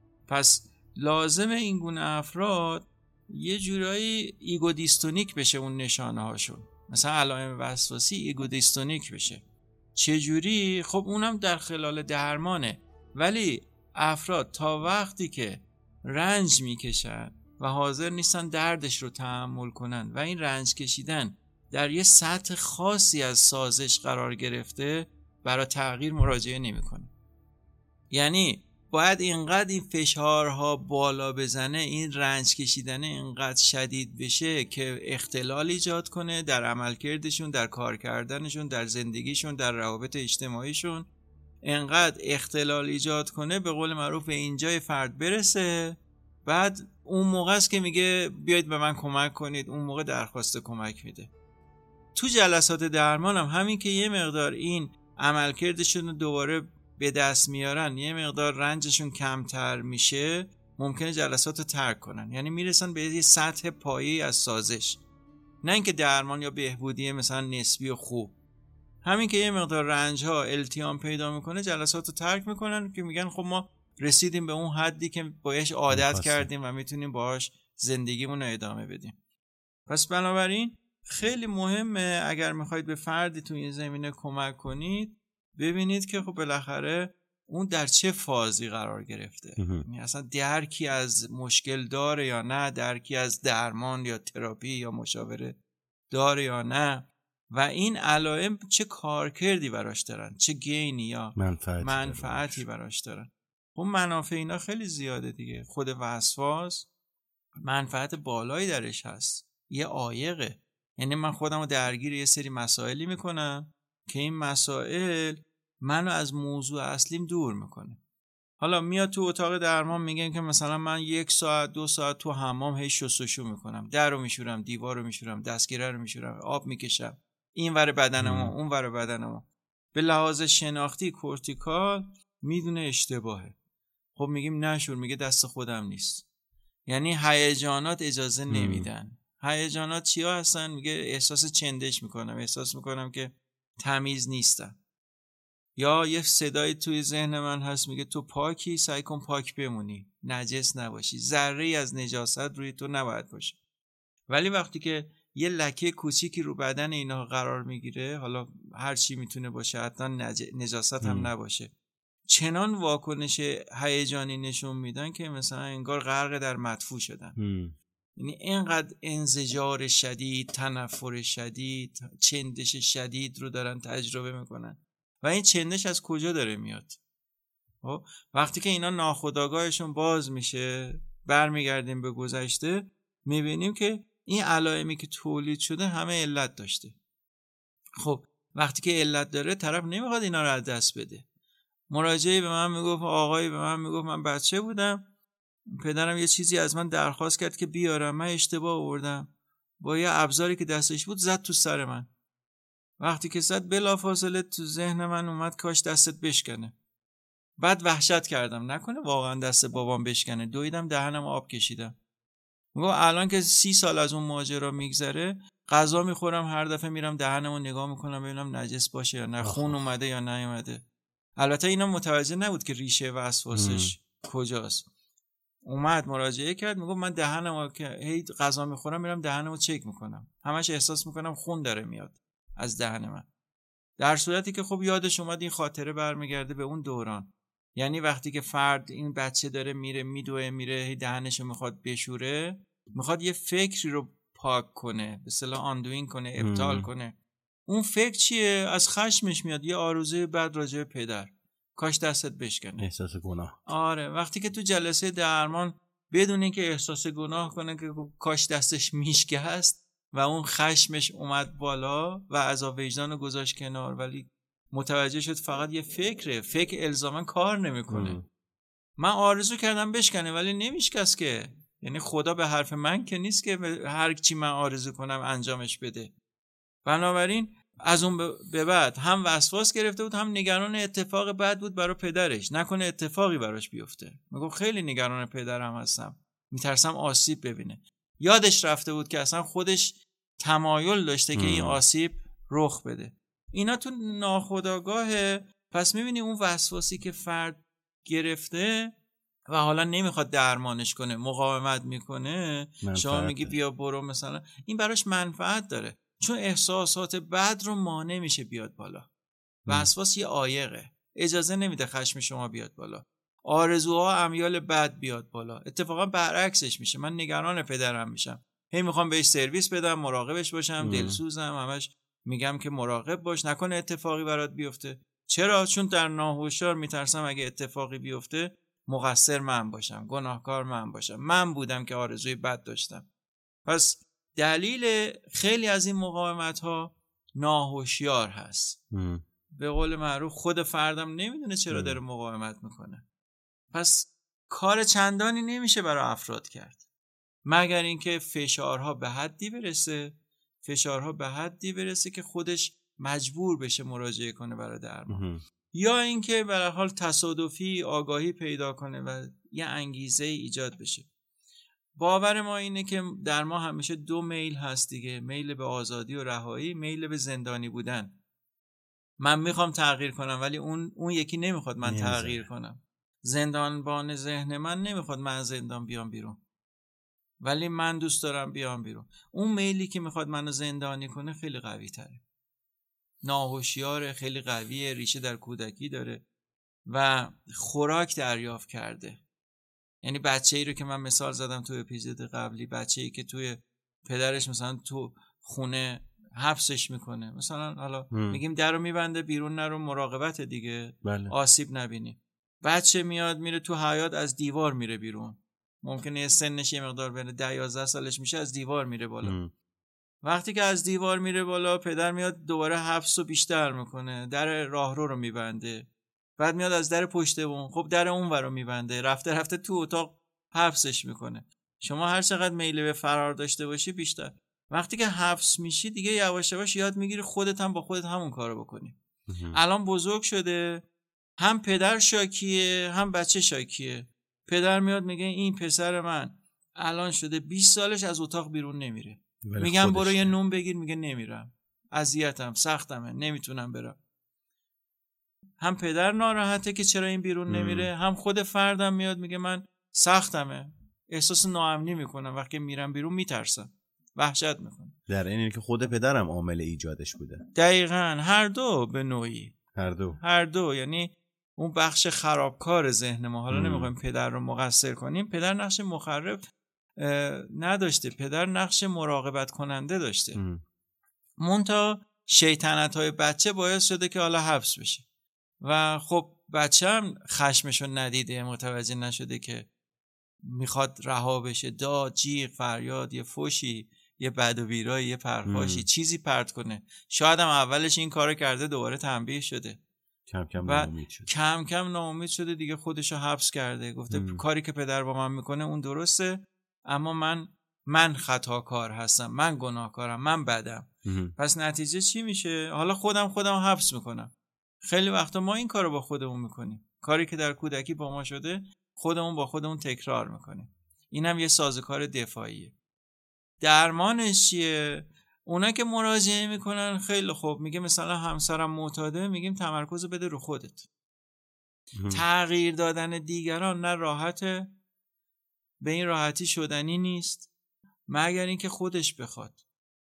پس لازم این گونه افراد یه جورایی ایگو دیستونیک بشه اون نشانه هاشون، مثلا علائم وسواسی ایگو دیستونیک بشه. چه جوری؟ خب اونم در خلال درمانه، ولی افراد تا وقتی که رنج میکشن و حاضر نیستن دردش رو تحمل کنن و این رنج کشیدن در یه سطح خاصی از سازش قرار گرفته، برای تغییر مراجعه نمیکنه. یعنی باید اینقدر این فشارها بالا بزنه، این رنج کشیدن اینقدر شدید بشه که اختلال ایجاد کنه در عملکردشون، در کار کردنشون، در زندگیشون، در روابط اجتماعیشون، اینقدر اختلال ایجاد کنه به قول معروف به اینجای فرد برسه. بعد اون موقع است که میگه بیایید به من کمک کنید، اون موقع درخواست کمک میده. تو جلسات درمانم هم همین که یه مقدار این عملکردشون رو دوباره به دست میارن، یه مقدار رنجشون کمتر میشه، ممکنه جلسات رو ترک کنن. یعنی میرسن به یه سطح پایه‌ای از سازش، نه اینکه درمان یا بهبودی مثلا نسبی و خوب. همین که یه مقدار رنج ها التیام پیدا میکنه، جلسات رو ترک میکنن که میگن خب ما رسیدیم به اون حدی که باهاش عادت مخصوص. کردیم و میتونیم باهاش زندگیمون رو ادامه بدیم. پس بنابراین خیلی مهمه اگر میخواید به فردی تو این زمینه کمک کنید، ببینید که خب بالاخره اون در چه فازی قرار گرفته، یعنی اصلا درکی از مشکل داره یا نه، درکی از درمان یا تراپی یا مشاوره داره یا نه، و این علائم چه کارکردی براش دارن، چه گینی یا منفعتی, منفعتی براش دارن. خب منافع اینا خیلی زیاده دیگه. خود وسواس منفعت بالایی درش هست، یه عایقه. یعنی من خودم رو درگیر یه سری مسائلی میکنم که این مسائل منو از موضوع اصلیم دور میکنه. حالا میاد تو اتاق درمان میگن که مثلا من یک ساعت دو ساعت تو حمام هی شستشو میکنم، در رو میشورم، دیوار رو میشورم، دستگیره رو میشورم، آب میکشم، این ور بدنمو اون ور بدنمو. به لحاظ شناختی کورتیکال میدونه اشتباهه. خب میگیم نشور، میگه دست خودم نیست. یعنی هیجانات اجازه نمیدن. هیجانات چیا هستن؟ میگه احساس چندش میکنم، احساس میکنم که تمیز نیستم. یا یه صدای توی ذهن من هست میگه تو پاکی، سعی کن پاک بمونی، نجس نباشی، ذره‌ای از نجاست روی تو نباید باشه. ولی وقتی که یه لکه کوچیکی رو بدن اینا قرار میگیره، حالا هر چی میتونه باشه، حتی نج... نجاست هم نباشه، چنان واکنش هیجانی نشون میدن که مثلا انگار غرق در مدفوع شدن. یعنی اینقدر انزجار شدید، تنفر شدید، چندش شدید رو دارن تجربه میکنن. و این چندش از کجا داره میاد؟ وقتی که اینا ناخودآگاهشون باز میشه، برمیگردیم به گذشته، میبینیم که این علائمی که تولید شده همه علت داشته. خب وقتی که علت داره، طرف نمیخواد اینا رو از دست بده. مراجعی به من میگفت، آقایی به من میگفت من بچه بودم، پدرم یه چیزی از من درخواست کرد که بیارم، من اشتباه آوردم، با یه ابزاری که دستش بود زد تو سر من. وقتی که زد بلافاصله تو ذهن من اومد کاش دستت بشکنه. بعد وحشت کردم نکنه واقعا دست بابام بشکنه، دویدم دهنم آب کشیدم. میگم الان که سی سال از اون ماجرا میگذره، غذا میخورم هر دفعه میرم دهنمو نگاه میکنم ببینم نجس باشه یا نه، خون اومده یا نیومده. البته اینا متوجه نبود که ریشه وسواسش کجاست. اومد مراجعه کرد، میگم من دهنمو که هی غذا میخورم میرم دهنمو چک میکنم، همش احساس میکنم خون داره میاد از دهن من. در صورتی که خب یادش اومد این خاطره برمیگرده به اون دوران. یعنی وقتی که فرد این بچه داره میره میدوه میره دهنشو میخواد بشوره، میخواد یه فکری رو پاک کنه، به اصطلاح آندوینگ کنه، ابطال ام. کنه. اون فکر چیه؟ از خشمش میاد، یه آرزوی بد راجع به پدر، کاش دستت بشکنه، احساس گناه. آره، وقتی که تو جلسه درمان بدون اینکه احساس گناه کنه که کاش دستش میشکست و اون خشمش اومد بالا و عذاب وجدان رو گذاشت کنار، ولی متوجه شد فقط یه فکره، فکر الزاما کار نمیکنه. من آرزو کردم بشکنه ولی نمیشکست که، یعنی خدا به حرف من که نیست که هر چی من آرزو کنم انجامش بده. بنابراین از اون به بعد هم وسواس گرفته بود، هم نگران اتفاق بد بود برای پدرش، نکنه اتفاقی براش بیفته. میگم خیلی نگران پدرم هستم، میترسم آسیب ببینه. یادش رفته بود که اصلا خودش تمایل داشته که این آسیب رخ بده. اینا تو ناخودآگاهه. پس میبینی اون وسواسی که فرد گرفته و حالا نمیخواد درمانش کنه، مقاومت میکنه، شما میگی بیا برو مثلا، این براش منفعت داره، چون احساسات بد رو مانع میشه بیاد بالا. وسواس یه عایقه، اجازه نمیده خشم شما بیاد بالا، آرزوها امیال بد بیاد بالا. اتفاقا برعکسش میشه، من نگران پدرم میشم، هی میخوام بهش سرویس بدم، مراقبش باشم، دلسوزم، همش میگم که مراقب باش نکنه اتفاقی برات بیفته. چرا؟ چون در ناهوشیار میترسم اگه اتفاقی بیفته مقصر من باشم، گناهکار من باشم، من بودم که آرزوی بد داشتم. پس دلیل خیلی از این مقاومت ها ناهوشیار هست. ام. به قول معروف خود فردم نمیدونه چرا ام. داره مقاومت میکنه. پس کار چندانی نمیشه برای افراد کرد، مگر اینکه فشارها به حدی برسه فشارها به حدی برسه که خودش مجبور بشه مراجعه کنه برای درمان، یا اینکه به هر حال تصادفی آگاهی پیدا کنه و یه انگیزه ایجاد بشه. باور ما اینه که در ما همیشه دو میل هست دیگه، میل به آزادی و رهایی، میل به زندانی بودن. من میخوام تغییر کنم ولی اون اون یکی نمیخواد من نیمزه. تغییر کنم. زندانبان ذهن من نمیخواد من زندان بیام بیرون، ولی من دوست دارم بیام بیرون. اون میلی که میخواد منو زندانی کنه خیلی قوی تره، ناهوشیاره، خیلی قویه، ریشه در کودکی داره و خوراک دریافت کرده. یعنی بچه‌ای رو که من مثال زدم تو اپیزود قبلی، بچه‌ای که توی پدرش مثلا تو خونه حبسش میکنه، مثلا حالا هم. میگیم در رو میبنده بیرون نرو، مراقبت دیگه، بله. آسیب نبینی. بچه میاد میره تو حیاط از دیوار میره بیرون، ممکنه سنش یه مقدار بره ده یازده سالش میشه از دیوار میره بالا. هم. وقتی که از دیوار میره بالا پدر میاد دوباره حبس رو بیشتر میکنه، در راهرو رو میبنده، بعد میاد از در پشت بون، خب در اون ور رو میبنده، رفته رفته تو اتاق حبسش میکنه. شما هر چقدر میل به فرار داشته باشی بیشتر، وقتی که حبس میشی دیگه یواش یواش یاد میگیری خودت هم با خودت همون کارو بکنی. الان بزرگ شده، هم پدر شاکیه هم بچه شاکیه. پدر میاد میگه این پسر من الان شده بیست سالش از اتاق بیرون نمیره، میگم برو یه نون بگیر، میگه نمیرم، اذیتم، سختمه، نمیتونم برم. هم پدر ناراحته که چرا این بیرون نمیره، هم خود فردم میاد میگه من سختمه، احساس ناامنی میکنم، وقتی میرم بیرون میترسم، وحشت میکنم. در این اینه که خود پدرم عامل ایجادش بوده. دقیقاً، هر دو به نوعی، هر دو هر دو یعنی اون بخش خرابکار ذهن ما. حالا نمیخوایم پدر رو مقصر کنیم، پدر نقش مخرب نداشته، پدر نقش مراقبت کننده داشته. منتها شیطنت‌های بچه باعث شده که حالا حبس بشه و خب بچه هم خشمشو ندیده، متوجه نشده که میخواد رها بشه، داد، جیغ، فریاد، یه فوشی، یه بد و بیرایی، یه پرخاشی، چیزی پرت کنه. شاید هم اولش این کارو کرده دوباره تنبیه شده، کم کم ناامید شده، کم کم ناامید شده دیگه، خودشو حبس کرده، گفته م. کاری که پدر با من میکنه اون درسته، اما من من خطاکار هستم، من گناهکارم، من بدم. م. پس نتیجه چی میشه؟ حالا خودم خودم حبس میکنم. خیلی وقتا ما این کارو با خودمون میکنیم، کاری که در کودکی با ما شده خودمون با خودمون تکرار میکنیم. اینم یه سازوکار دفاعیه. درمانش چیه؟ اونا که مراجعه میکنن خیلی خوب، میگه مثلا همسرم معتاده، میگیم تمرکز بده رو خودت. هم. تغییر دادن دیگران نه راحته، به این راحتی شدنی نیست، مگر اینکه خودش بخواد.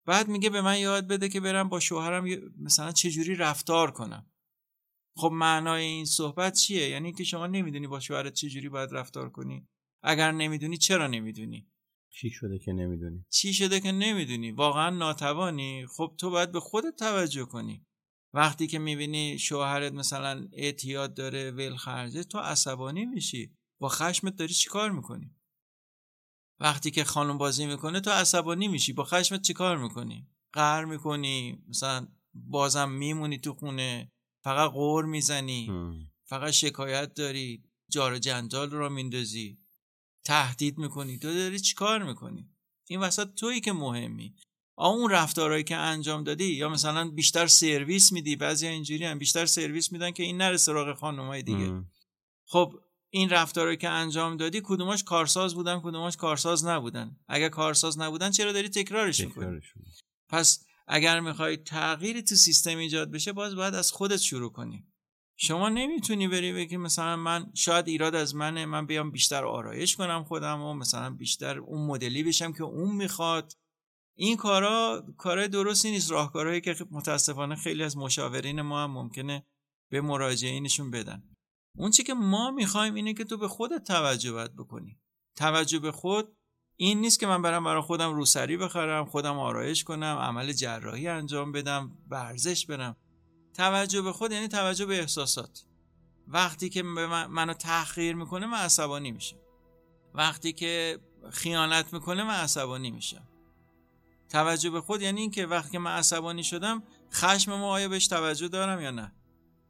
بعد میگه به من یاد بده که برم با شوهرم مثلا چجوری رفتار کنم. خب معنای این صحبت چیه؟ یعنی که شما نمیدونی با شوهرت چجوری باید رفتار کنی. اگر نمیدونی چرا نمیدونی؟ چی شده که نمیدونی؟ چی شده که نمیدونی؟ واقعا ناتوانی؟ خب تو باید به خودت توجه کنی. وقتی که میبینی شوهرت مثلا اعتیاد داره، ولخرجه، تو عصبانی میشی. با خشمت داری چی کار میکنی؟ وقتی که خانم بازی میکنه تو عصبانی میشی، با خشمت چی کار میکنی؟ قهر میکنی، مثلا بازم میمونی تو خونه، فقط غر میزنی، فقط شکایت داری، جار جنجال رو میندازی، تهدید میکنی. تو داری چی کار میکنی؟ این وسط تویی که مهمی. اون رفتارهایی که انجام دادی، یا مثلا بیشتر سرویس میدی، بعضیا اینجوری هم بیشتر سرویس میدن که این نره سراغ خانمای دیگه. ام. خب این رفتارهایی که انجام دادی کدوماش کارساز بودن، کدوماش کارساز نبودن؟ اگر کارساز نبودن چرا داری تکرارش میکنی؟ پس اگر میخوای تغییری تو سیستم ایجاد بشه، باز باید از خودت شروع کنی. شما نمیتونی بری بگی مثلا من شاید ایراد از منه، من بیام بیشتر آرایش کنم خودم و مثلا بیشتر اون مدلی بشم که اون میخواد. این کارا کارای درستی نیست، راهکارهایی که متاسفانه خیلی از مشاورین ما هم ممکنه به مراجعینشون بدن. اون چی که ما میخوایم اینه که تو به خودت توجه باید بکنی. توجه به خود این نیست که من برم برای خودم روسری بخرم، خودم آرایش کنم، عمل جراحی انجام بدم، ورزش برم. توجه به خود یعنی توجه به احساسات. وقتی که من منو تحقیر میکنه من عصبانی میشم. وقتی که خیانت میکنه من عصبانی میشم. توجه به خود یعنی این که وقتی که من عصبانی شدم، خشمم آیا بهش توجه دارم یا نه؟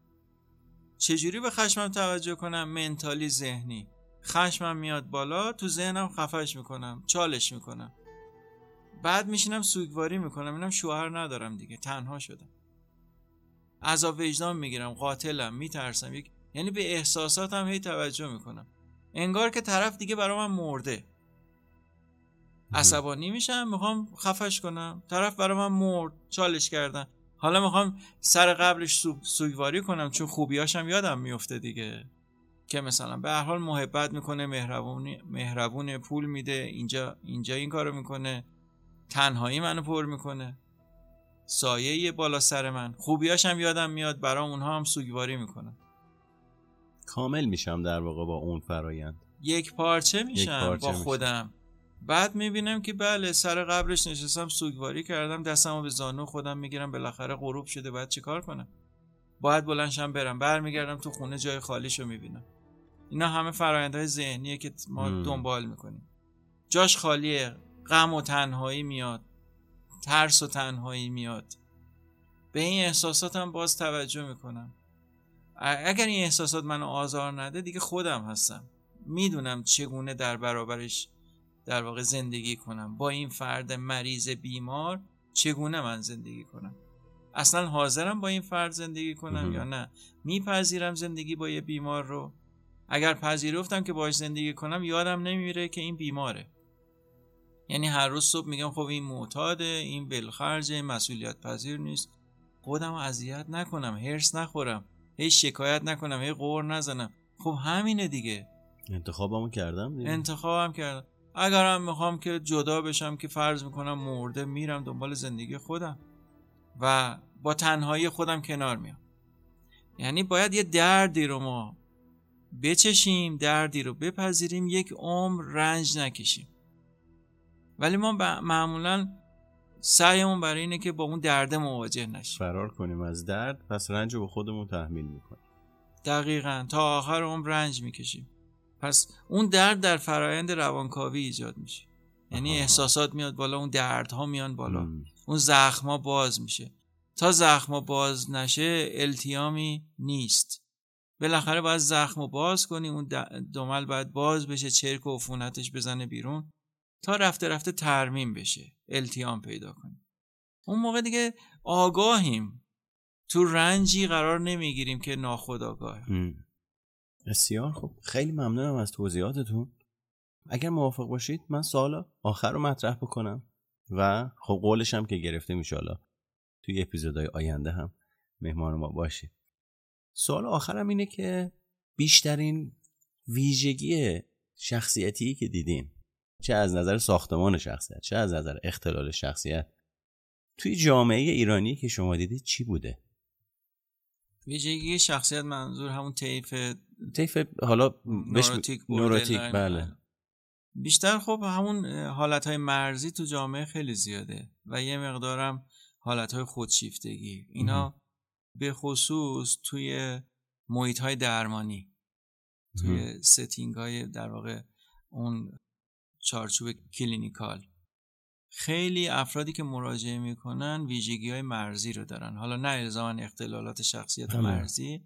چجوری به خشمم توجه کنم؟ منتالی، ذهنی. خشمم میاد بالا، تو ذهنم خفش میکنم، چالش میکنم. بعد میشینم سوگواری میکنم، اینم شوهر ندارم دیگه، تنها شدم. عذاب وجدان میگیرم، قاتلم، میترسم. یک یعنی به احساساتم هی توجه میکنم. انگار که طرف دیگه برای من مرده. عصبانی میشم، میخوام خفش کنم، طرف برای من مرد، چالش کردن. حالا میخوام سر قبلش سوگواری کنم چون خوبیاشم یادم میفته دیگه، که مثلا به هر حال محبت میکنه، مهربون مهربون پول میده، اینجا اینجا این کارو میکنه، تنهایی منو پر میکنه، سایه بالا سر من، خوبیاشم یادم میاد، برای اونها هم سوگواری میکنم. کامل میشم در واقع با اون فرایند، یک پارچه میشم یک پارچه با میشم. خودم. بعد میبینم که بله سر قبرش نشستم، سوگواری کردم، دستمو به زانو خودم میگیرم، بالاخره غروب شده، باید چی کار کنم؟ باید بلندشم برم. برمیگردم تو خونه، جای خالیشو میبینم. اینا همه فرآیندهای ذهنیه که ما م. دنبال میکنیم. جاش خالیه، غم و تنهایی میاد، ترس و تنهایی میاد. به این احساساتم باز توجه میکنم. اگر این احساسات منو آزار نده، دیگه خودم هستم، میدونم چگونه در برابرش در واقع زندگی کنم. با این فرد مریض بیمار چگونه من زندگی کنم؟ اصلا حاضرم با این فرد زندگی کنم ام. یا نه میپذیرم زندگی با یه بیمار رو؟ اگر پذیرفتم که باهاش زندگی کنم، یادم نمیره که این بیماره. یعنی هر روز صبح میگم خب این معتاده، این بلخرجه، این مسئولیت پذیر نیست. خودم اذیت نکنم، هرس نخورم، هی شکایت نکنم، هی غر نزنم. خب همینه دیگه. انتخابمو کردم دیگه. انتخابم کردم. اگرم میخوام که جدا بشم، که فرض میکنم مرده، میرم دنبال زندگی خودم و با تنهایی خودم کنار میام. یعنی باید یه دردی رو ما بچشیم، دردی رو بپذیریم، یک عمر رنج نکشیم. ولی ما معمولا سعیمون برای اینه که با اون درد مواجه نشیم، فرار کنیم از درد، پس رنج رو به خودمون تحمیل میکنیم. دقیقاً تا آخر عمر رنج میکشیم. پس اون درد در فرایند روانکاوی ایجاد میشه. یعنی آها. احساسات میاد بالا، اون دردها میان بالا، م. اون زخما باز میشه. تا زخما باز نشه التیامی نیست. بالاخره باید زخمو باز کنی، اون دمل باید باز بشه، چرک و عفونتش بزنه بیرون، تا رفته رفته ترمیم بشه، التیام پیدا کنی. اون موقع دیگه آگاهیم، تو رنجی قرار نمیگیریم که ناخودآگاه. بسیار خوب، خیلی ممنونم از توضیحاتتون. اگر موافق باشید من سوال آخر رو مطرح بکنم و خب قولشم که گرفته میشالا توی اپیزودهای آینده هم مهمان ما باشید. سوال آخرم اینه که بیشترین ویژگی شخصیتی که دیدین، چه از نظر ساختمان شخصیت، چه از نظر اختلال شخصیت، توی جامعه ایرانی که شما دیدید چی بوده؟ ویژگی شخصیت منظور همون طیف طیف حالا نوروتیک نوروتیک بله. بیشتر خب همون حالتهای مرزی تو جامعه خیلی زیاده و یه مقدارم حالتهای خودشیفتگی. اینا به خصوص توی محیطهای درمانی، توی ستینگ‌های در واقع اون چارچوب کلینیکال، خیلی افرادی که مراجعه میکنن ویژگی‌های مرزی رو دارن. حالا نه الزاماً اختلالات شخصیت هم. مرزی.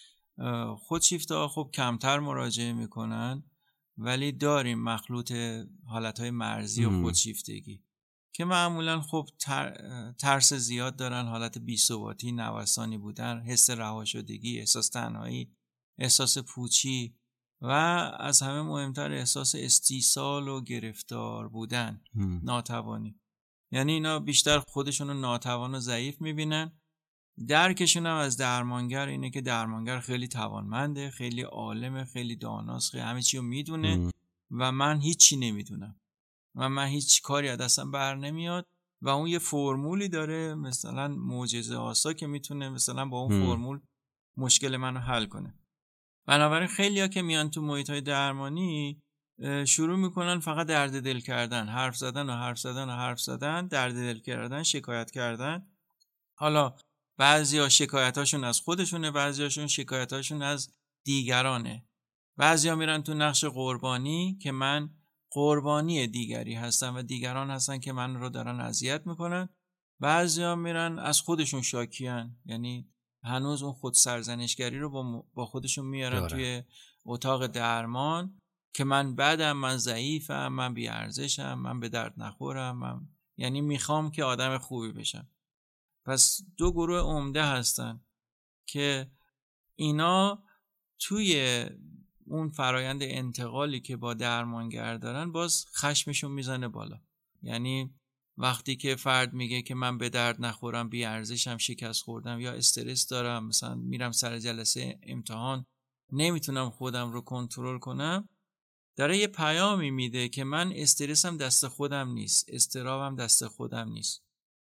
خودشیفته‌ها خب کمتر مراجعه میکنن، ولی داریم مخلوط حالتهای مرزی و خودشیفتگی که معمولاً خب تر، ترس زیاد دارن، حالت بی‌ثباتی، نوسانی بودن، حس رهاشدگی، احساس تنهایی، احساس پوچی و از همه مهمتر احساس استیصال و گرفتار بودن، هم. ناتوانی. یعنی اینا بیشتر خودشون رو ناتوان و ضعیف میبینن. درکشون هم از درمانگر اینه که درمانگر خیلی توانمنده، خیلی عالمه، خیلی داناست، خیلی همه چی رو میدونه هم. و من هیچی نمیدونم و من هیچ کاری از دستم بر نمیاد و اون یه فرمولی داره مثلا معجزه آسا که میتونه مثلا با اون هم. فرمول مشکل منو حل کنه. بنابراین خیلی‌ها که میان تو محیط‌های درمانی شروع میکنن فقط درد دل کردن، حرف زدن و حرف زدن و حرف زدن، درد دل کردن، شکایت کردن. حالا بعضیا شکایتاشون از خودشونه، بعضیاشون شکایتاشون از دیگرانه. بعضیا میرن تو نقش قربانی که من قربانی دیگری هستم و دیگران هستن که من رو دارن اذیت میکنن. بعضیا میرن از خودشون شاکیان، یعنی هنوز اون خود سرزنشگری رو با, با خودشون میارن داره. توی اتاق درمان که من بدم، من ضعیفم، من بی‌ارزشم، من به درد نخورم، من یعنی میخوام که آدم خوبی بشم. پس دو گروه عمده هستن که اینا توی اون فرایند انتقالی که با درمانگر دارن باز خشمشون میزنه بالا. یعنی وقتی که فرد میگه که من به درد نخورم، بی ارزشم، شکست خوردم یا استرس دارم، مثلا میرم سر جلسه امتحان نمیتونم خودم رو کنترل کنم، داره یه پیامی میده که من استرسم دست خودم نیست، اضطرابم دست خودم نیست.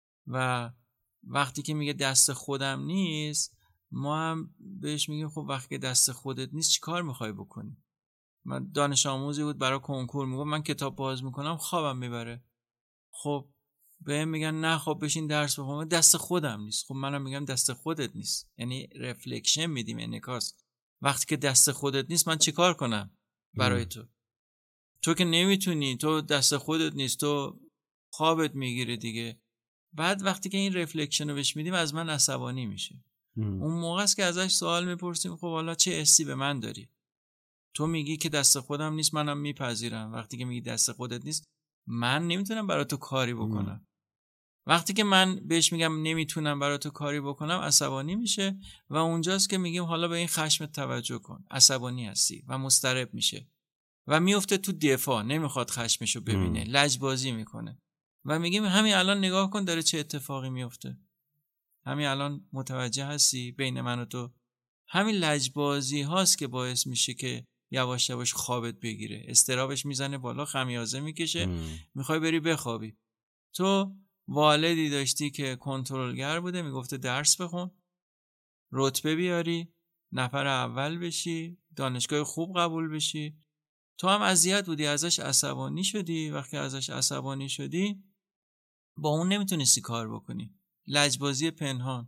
و وقتی که میگه دست خودم نیست، ما هم بهش میگیم خب وقتی که دست خودت نیست چی کار میخوای بکنی؟ من دانش آموزی بود برای کنکور، میگم من کتاب باز میکنم خوابم میبره. خب بهم میگن نه خب بشین درس بخون، دست خودم نیست. خب منم میگم دست خودت نیست، یعنی رفلکشن میدیم، انعکاس. وقتی که دست خودت نیست من چیکار کنم برای تو؟ تو که نمیتونی، تو دست خودت نیست، تو خوابت میگیره دیگه. بعد وقتی که این رفلکشن رو بهش میدیم از من عصبانی میشه. ام. اون موقع است که ازش سوال میپرسیم خب حالا چه حسی به من داری؟ تو میگی که دست خودم نیست، منم میپذیرم. وقتی که میگی دست خودت نیست، من نمیتونم برای تو کاری بکنم. ام. وقتی که من بهش میگم نمیتونم برای تو کاری بکنم عصبانی میشه و اونجاست که میگیم حالا به این خشم توجه کن، عصبانی هستی و مضطرب میشه و میفته تو دفاع، نمیخواد خشمشو ببینه، ام. لجبازی میکنه و میگیم همین الان نگاه کن داره چه اتفاقی میفته، همین الان متوجه هستی بین من و تو. همین لجبازی هاست که باعث میشه که یواش یواش خوابت بگیره، استرابش میزنه بالا، خمیازه میکشه، میخوای بری بخوابی. تو والدی داشتی که کنترلگر بوده، میگفته درس بخون، رتبه بیاری، نفر اول بشی، دانشگاه خوب قبول بشی. تو هم اذیت بودی، ازش عصبانی شدی. وقتی ازش عصبانی شدی با اون نمیتونستی کار بکنی. لجبازی پنهان،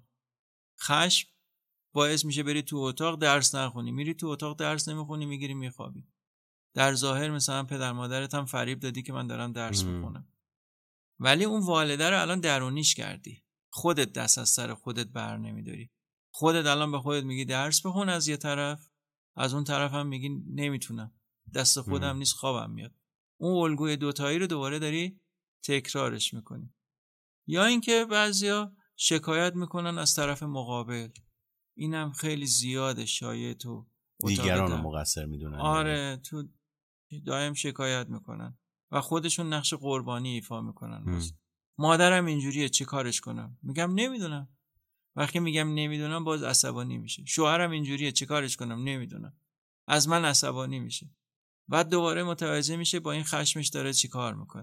خشم باعث میشه بری تو اتاق درس نخونی، میری تو اتاق درس نمیخونی، میگیری میخوابی. در ظاهر مثلا پدر مادرت هم فریب دادی که من دارم درس میخونم، ولی اون والده رو الان درونیش کردی. خودت دست از سر خودت بر نمیداری. خودت الان به خودت میگی درس بخون از یه طرف، از اون طرف هم میگی نمیتونم، دست خودم نیست، خوابم میاد. اون الگوی دوتایی رو دوباره داری تکرارش میکنی. یا اینکه بعضیا شکایت میکنن از طرف مقابل، اینم خیلی زیاده، شایع تو دیگران رو مقصر میدونن. آره، تو دائم شکایت میکنن و خودشون نقش قربانی ایفا میکنن. مادرم اینجوریه چه کارش کنم؟ میگم نمیدونم. وقتی میگم نمیدونم باز عصبانی میشه. شوهرم اینجوریه چه کارش کنم؟ نمیدونم. از من عصبانی میشه. بعد دوباره متوجه میشه با این خشمش داره چی کار میکنه.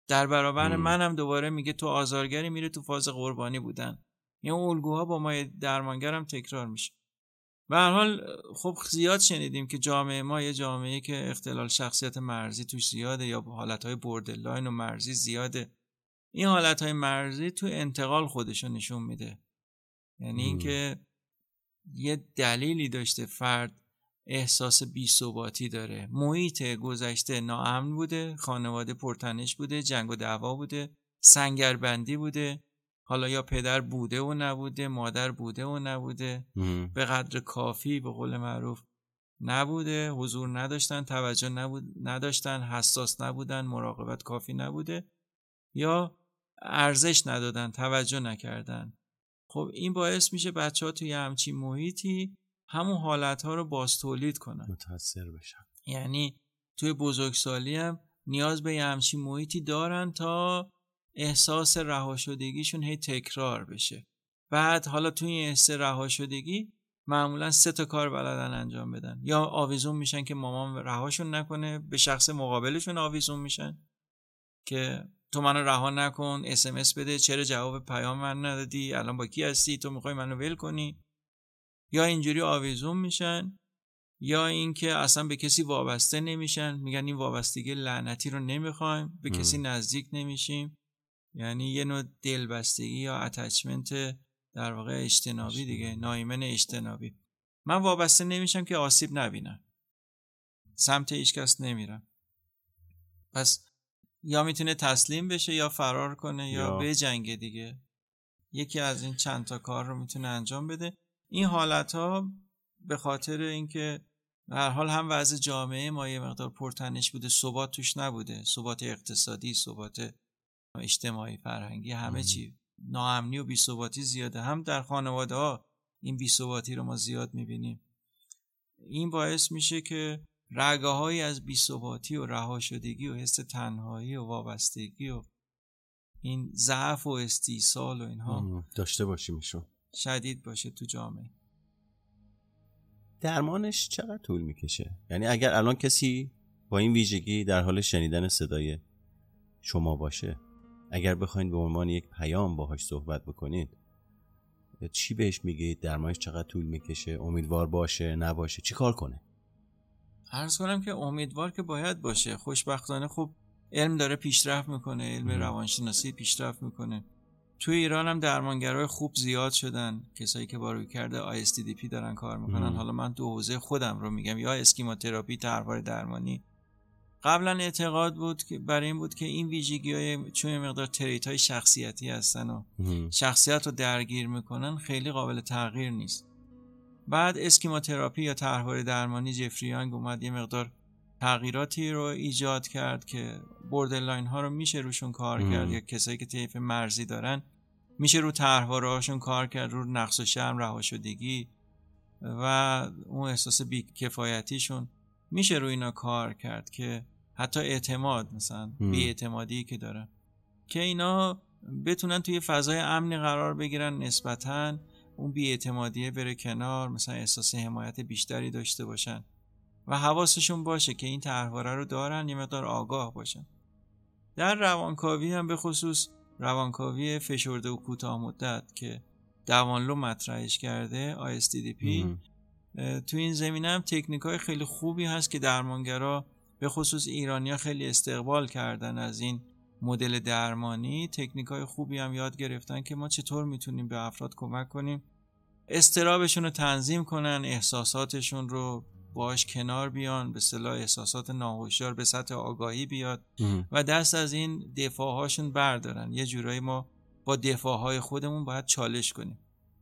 در برابر منم دوباره میگه تو آزارگری، میره تو فاز قربانی بودن. این الگوها با ما درمانگرم تکرار میشه. به هر حال خب زیاد شنیدیم که جامعه ما یه جامعه که اختلال شخصیت مرزی توش زیاده یا حالتهای بوردرلاین و مرزی زیاده. این حالتهای مرزی تو انتقال خودشو نشون میده. یعنی اینکه یه دلیلی داشته فرد احساس بی‌ثباتی داره، محیط گذشته ناامن بوده، خانواده پرتنش بوده، جنگ و دعوا بوده، سنگربندی بوده، حالا یا پدر بوده و نبوده، مادر بوده و نبوده، مم. به قدر کافی به قول معروف نبوده، حضور نداشتن، توجه نبود نداشتن، حساس نبودن، مراقبت کافی نبوده، یا ارزش ندادن، توجه نکردن. خب این باعث میشه بچه‌ها توی همچین محیطی همون حالت‌ها رو باز تولید کنن، متاثر بشن. یعنی توی بزرگسالی هم نیاز به همچین محیطی دارن تا احساس رهاشدگیشون هی تکرار بشه. بعد حالا توی این احساس رهاشدگی معمولا سه تا کار بلدن انجام بدن. یا آویزون میشن که مامان رهاشون نکنه، به شخص مقابلشون آویزون میشن که تو منو رها نکن، اس ام اس بده، چرا جواب پیام من ندادی، الان با کی هستی، تو میخوای منو ول کنی. یا اینجوری آویزون میشن، یا اینکه اصلا به کسی وابسته نمیشن، میگن این وابستگی لعنتی رو نمیخوایم، به م. کسی نزدیک نمیشیم، یعنی یه نوع دلبستگی یا اتچمنت در واقع اجتنابی دیگه، نایمن اجتنابی. من وابسته نمیشم که آسیب نبینم، سمت هیچ کس نمیرم. پس یا میتونه تسلیم بشه یا فرار کنه یا, یا بجنگه دیگه. یکی از این چند تا کار رو میتونه انجام بده. این حالت ها به خاطر اینکه به هر حال هم وضع جامعه ما یه مقدار پرتنش بوده، ثبات توش نبوده، ثبات اقتصادی، ثبات اجتماعی، فرهنگی، همه ام. چی ناامنی و بی‌ثباتی زیاده. هم در خانواده ها این بی‌ثباتی رو ما زیاد میبینیم. این باعث میشه که رگه‌هایی از بی‌ثباتی و رهاشدگی و حس تنهایی و وابستگی و این ضعف و استیصال و اینها داشته باشیم میشون شدید باشه تو جامعه. درمانش چقدر طول میکشه؟ یعنی اگر الان کسی با این ویژگی در حال شنیدن صدای شما باشه، اگر بخواید به عنوان یک پیام باهاش صحبت بکنید، چی بهش میگید؟ درمانش چقدر طول میکشه؟ امیدوار باشه نباشه؟ چی کار کنه؟ عرض کنم که امیدوار که باید باشه. خوشبختانه خب علم داره پیشرفت میکنه، علم ام. روانشناسی پیشرفت میکنه. توی ایران هم درمانگرای خوب زیاد شدن، کسایی که با رویکرد آی اس تی دی پی دارن کار میکنن. ام. حالا من دو حوزه خودم رو میگم، یا اسکیموتراپی، طرحواره درمانی. قبلا اعتقاد بود که برای این بود که این ویژگی‌های چون مقدار تریت‌های شخصیتی هستن و ام. شخصیت رو درگیر میکنن، خیلی قابل تغییر نیست. بعد اسکیموتراپی یا طرحواره درمانی جفری یانگ اومد یه مقدار تغییراتی رو ایجاد کرد که بوردرلاین ها رو میشه روشون کار ام. کرد، یا کسایی که طیف مرزی دارن میشه رو طرحواره هاشون کار کرد، رو نقص و شرم، رهاشدگی و اون احساس بی‌کفایتیشون میشه رو اینا کار کرد، که حتی اعتماد، مثلا بی‌اعتمادی که دارن، که اینا بتونن توی فضای امنی قرار بگیرن، نسبتاً اون بی‌اعتمادیه بره کنار، مثلا احساس حمایت بیشتری داشته باشن و حواسشون باشه که این طرحواره رو دارن، یه مقدار آگاه باشن. در روانکاوی هم به خصوص روانکاوی فشرده و کوتاه مدت که دوانلو مطرحش کرده، آی اس تی دی پی، تو این زمینه هم تکنیک‌های خیلی خوبی هست که درمانگرا به خصوص ایرانی‌ها خیلی استقبال کردن از این مدل درمانی. تکنیک‌های خوبی هم یاد گرفتن که ما چطور میتونیم به افراد کمک کنیم اضطرابشون رو تنظیم کنن، احساساتشون رو باش کنار بیان، به اصطلاح احساسات ناهوشیار به سطح آگاهی بیاد ام. و دست از این دفاعهاشون بردارن. یه جورایی ما با دفاعهای خودمون باید چالش کنیم.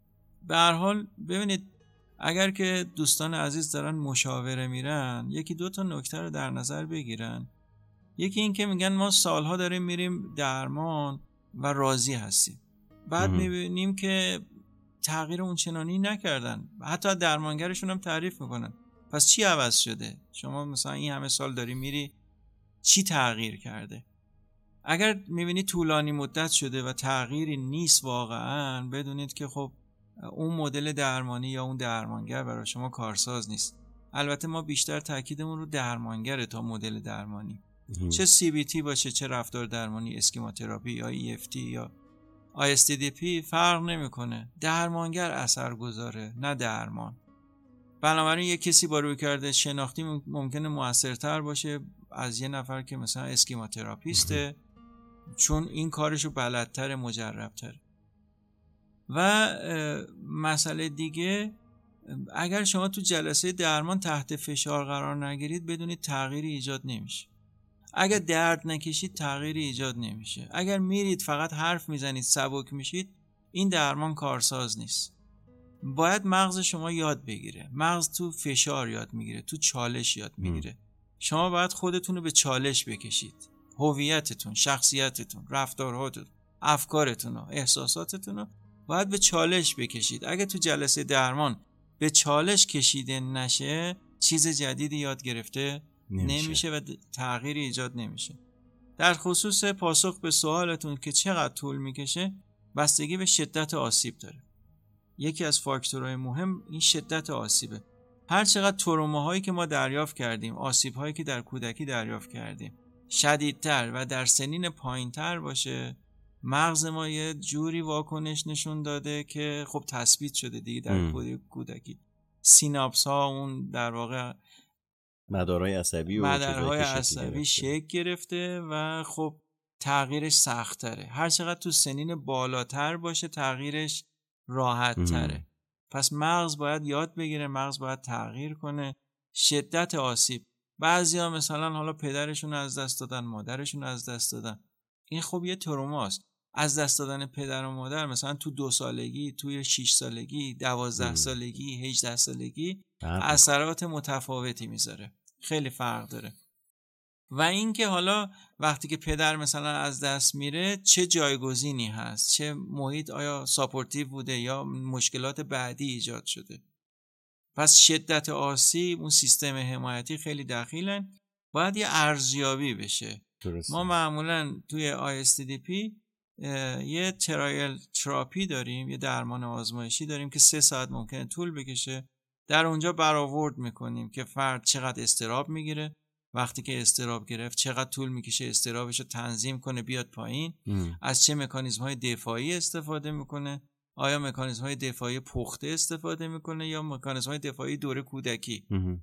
به هر حال ببینید، اگر که دوستان عزیز دارن مشاوره میرن، یکی دو تا نکته رو در نظر بگیرن. یکی این که میگن ما سالها داریم میریم درمان و راضی هستیم، بعد میبینیم که تغییر اون چنانی نکردن، حتی درمانگرشون هم تعریف میکنن پس چی عوض شده؟ شما مثلا این همه سال داری میری، چی تغییر کرده؟ اگر میبینید طولانی مدت شده و تغییری نیست واقعا، بدونید که خب اون مدل درمانی یا اون درمانگر برای شما کارساز نیست. البته ما بیشتر تاکیدمون رو درمانگره تا مدل درمانی. چه سی بی تی باشه، چه رفتار درمانی، اسکیماتراپی یا ای اف تی یا آی اس تی دی پی، فرق نمیکنه. درمانگر اثرگذاره نه درمان. بنابراین یک کسی با رویکرد شناختی ممکنه موثرتر باشه از یه نفر که مثلا اسکیماتراپیسته، چون این کارشو بلدتر، مجربتر. و مسئله دیگه، اگر شما تو جلسه درمان تحت فشار قرار نگیرید بدونید تغییری ایجاد نمیشه. اگر درد نکشید تغییری ایجاد نمیشه. اگر میرید فقط حرف میزنید سبک میشید، این درمان کارساز نیست. باید مغز شما یاد بگیره. مغز تو فشار یاد میگیره، تو چالش یاد میگیره. شما باید خودتون رو به چالش بکشید. هویتتون، شخصیتتون، رفتارهاتون، افکارتون و احساساتتون رو باید به چالش بکشید. اگه تو جلسه درمان به چالش کشیده نشه، چیز جدیدی یاد گرفته نمیشه, نمیشه و تغییری ایجاد نمیشه. در خصوص پاسخ به سوالتون که چقدر طول میکشه، بستگی به شدت آسیب داره. یکی از فاکتورهای مهم این شدت آسیبه. هر چقدر تروماهایی که ما دریافت کردیم، آسیب‌هایی که در کودکی دریافت کردیم شدیدتر و در سنین پایینتر باشه، مغز ما یه جوری واکنش نشون داده که خب تثبیت شده دیگه در کودکی. سیناپس ها، اون در واقع مدارهای عصبی و مدارهای عصبی شکل گرفته و خب تغییرش سخت‌تره. هر چقدر تو سنین بالاتر باشه تغییرش راحت تره. پس مغز باید یاد بگیره، مغز باید تغییر کنه. شدت آسیب، بعضیا مثلا حالا پدرشون از دست دادن، مادرشون از دست دادن، این خب یه تروماست. از دست دادن پدر و مادر مثلا تو دو سالگی، توی شش سالگی، دوازده سالگی، هجده سالگی اثرات متفاوتی میذاره، خیلی فرق داره. و اینکه حالا وقتی که پدر مثلا از دست میره چه جایگزینی هست، چه محیط، آیا ساپورتیو بوده یا مشکلات بعدی ایجاد شده. پس شدت آسیب، اون سیستم حمایتی خیلی دخیلن، باید یه ارزیابی بشه. درسته. ما معمولا توی آی اس تی دی پی یه ترایل تراپی داریم، یه درمان آزمایشی داریم که سه ساعت ممکنه طول بکشه. در اونجا برآورد میکنیم که فرد چقدر اضطراب میگیره، وقتی که اضطراب گرفت چقدر طول میکشه اضطرابش رو تنظیم کنه بیاد پایین، ام. از چه مکانیزم های دفاعی استفاده میکنه، آیا مکانیزم های دفاعی پخته استفاده میکنه یا مکانیزم های دفاعی دوره کودکی، ام.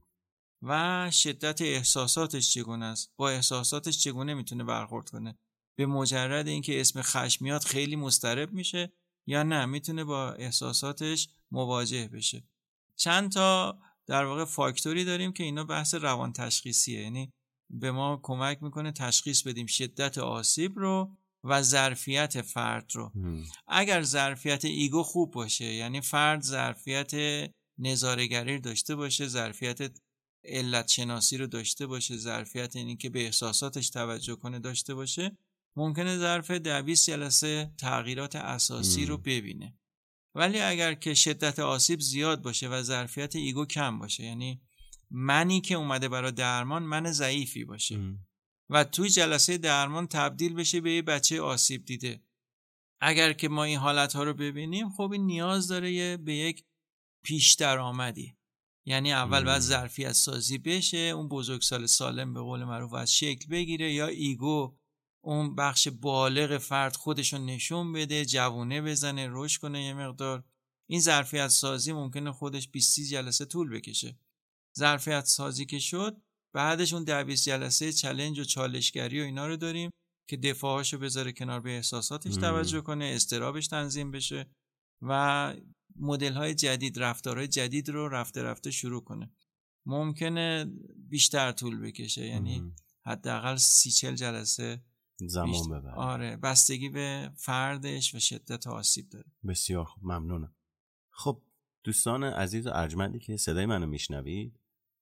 و شدت احساساتش چگونه است، با احساساتش چگونه میتونه برخورد کنه. به مجرد اینکه اسم خشم میاد خیلی مضطرب میشه یا نه میتونه با احساساتش مواجه بشه. چند تا در واقع فاکتوری داریم که اینا بحث روان تشخیصیه، یعنی به ما کمک میکنه تشخیص بدیم شدت آسیب رو و ظرفیت فرد رو. هم. اگر ظرفیت ایگو خوب باشه، یعنی فرد ظرفیت نظاره‌گری داشته باشه، ظرفیت علت شناسی رو داشته باشه، ظرفیت اینی که به احساساتش توجه کنه داشته باشه، ممکنه ظرف ده بیست جلسه تغییرات اساسی هم. رو ببینه. ولی اگر که شدت آسیب زیاد باشه و ظرفیت ایگو کم باشه، یعنی منی که اومده برای درمان من ضعیفی باشه ام. و توی جلسه درمان تبدیل بشه به یه بچه آسیب دیده، اگر که ما این حالتها رو ببینیم، خب این نیاز داره یه به یک پیش درآمدی. یعنی اول باید ظرفیت سازی بشه، اون بزرگسال سالم به قول معروف از شکل بگیره، یا ایگو اون بخش بالغ فرد خودشون نشون بده، جوونه بزنه، رشد کنه یه مقدار. این ظرفیت سازی ممکنه خودش بیست جلسه طول بکشه. ظرفیت سازی که شد، بعدش اون ده بیست جلسه چالش و چالشگری و اینا رو داریم که دفاعاشو بذاره کنار، به احساساتش توجه کنه، اضطرابش تنظیم بشه و مدل‌های جدید، رفتارهای جدید رو رفته رفته شروع کنه. ممکنه بیشتر طول بکشه، یعنی حداقل سی چل جلسه زمان ببره. آره، بستگی به فردش و شدت آسیب داره. بسیار خوب، ممنونم. خب دوستان عزیز و ارجمندی که صدای منو میشنوید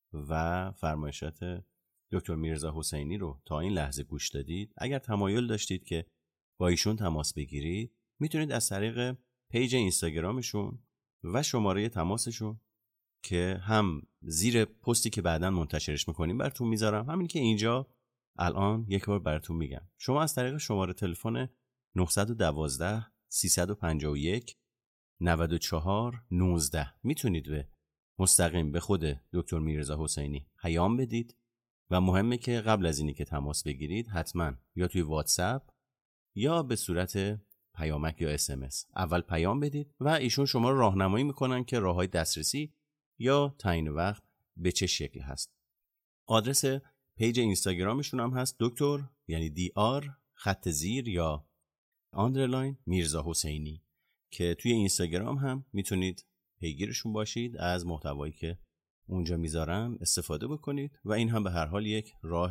و فرمایشات دکتر میرزا حسینی رو تا این لحظه گوش دادید، اگر تمایل داشتید که با ایشون تماس بگیرید، میتونید از طریق پیج اینستاگرامشون و شماره تماسشون که هم زیر پستی که بعداً منتشرش میکنیم براتون میذارم، همین که اینجا الان یک بار براتون میگم. شما از طریق شماره تلفن نه یک دو سه پنج یک نه چهار یک نه میتونید به مستقیم به خود دکتر میرزا حسینی پیام بدید و مهمه که قبل از اینی که تماس بگیرید حتما یا توی واتساپ یا به صورت پیامک یا اس ام اس اول پیام بدید و ایشون شما رو راهنمایی میکنن که راههای دسترسی یا تعیین وقت به چه شکل هست. آدرس پیج اینستاگرامشون هم هست دکتر یعنی دی آر خط زیر یا آندرلاین میرزا حسینی که توی اینستاگرام هم میتونید پیگیرشون باشید، از محتوایی که اونجا میذارن استفاده بکنید و این هم به هر حال یک راه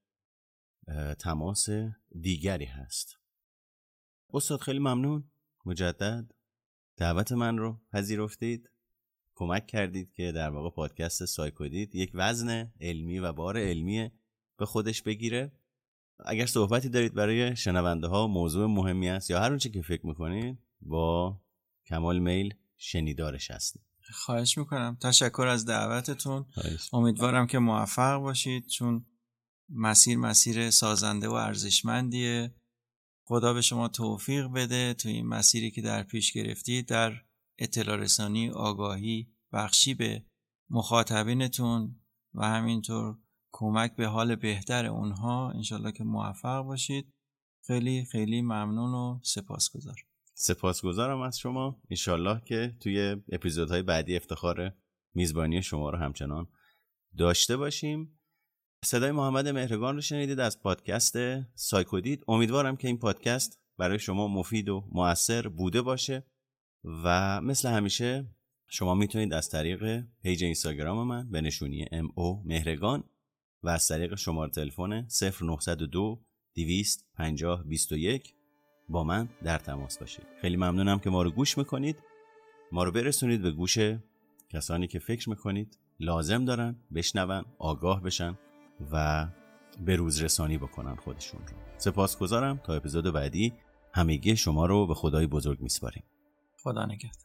تماس دیگری هست. استاد خیلی ممنون مجدد دعوت من رو پذیرفتید، کمک کردید که در واقع پادکست سایکودید یک وزن علمی و بار علمی به خودش بگیره. اگر صحبتی دارید برای شنونده ها، موضوع مهمی است یا هر اون چی که فکر میکنید، با کمال میل شنیدارش هستید. خواهش میکنم. تشکر از دعوتتون. امیدوارم که موفق باشید، چون مسیر مسیر سازنده و ارزشمندیه. خدا به شما توفیق بده تو این مسیری که در پیش گرفتید، در اطلاع رسانی، آگاهی بخشی به مخاطبینتون و همینطور کمک به حال بهتر اونها. انشالله که موفق باشید. خیلی خیلی ممنون و سپاسگزار. سپاسگزارم از شما. انشالله که توی اپیزودهای بعدی افتخار میزبانی شما رو همچنان داشته باشیم. صدای محمد مهرگان رو شنیدید از پادکست سایکودید. امیدوارم که این پادکست برای شما مفید و مؤثر بوده باشه و مثل همیشه شما میتونید از طریق پیج اینستاگرام من به نشونی ام او مهرگان و از طریق شماره تلفن صفر نه صفر دو دویست پنجاه بیست و یک با من در تماس باشید. خیلی ممنونم که ما رو گوش میکنید. ما رو برسونید به گوش کسانی که فکر میکنید لازم دارن بشنون، آگاه بشن و به روز رسانی بکنن خودشون رو. سپاسگزارم. تا اپیزود بعدی همگی شما رو به خدای بزرگ میسپاریم. خدا نگهدار.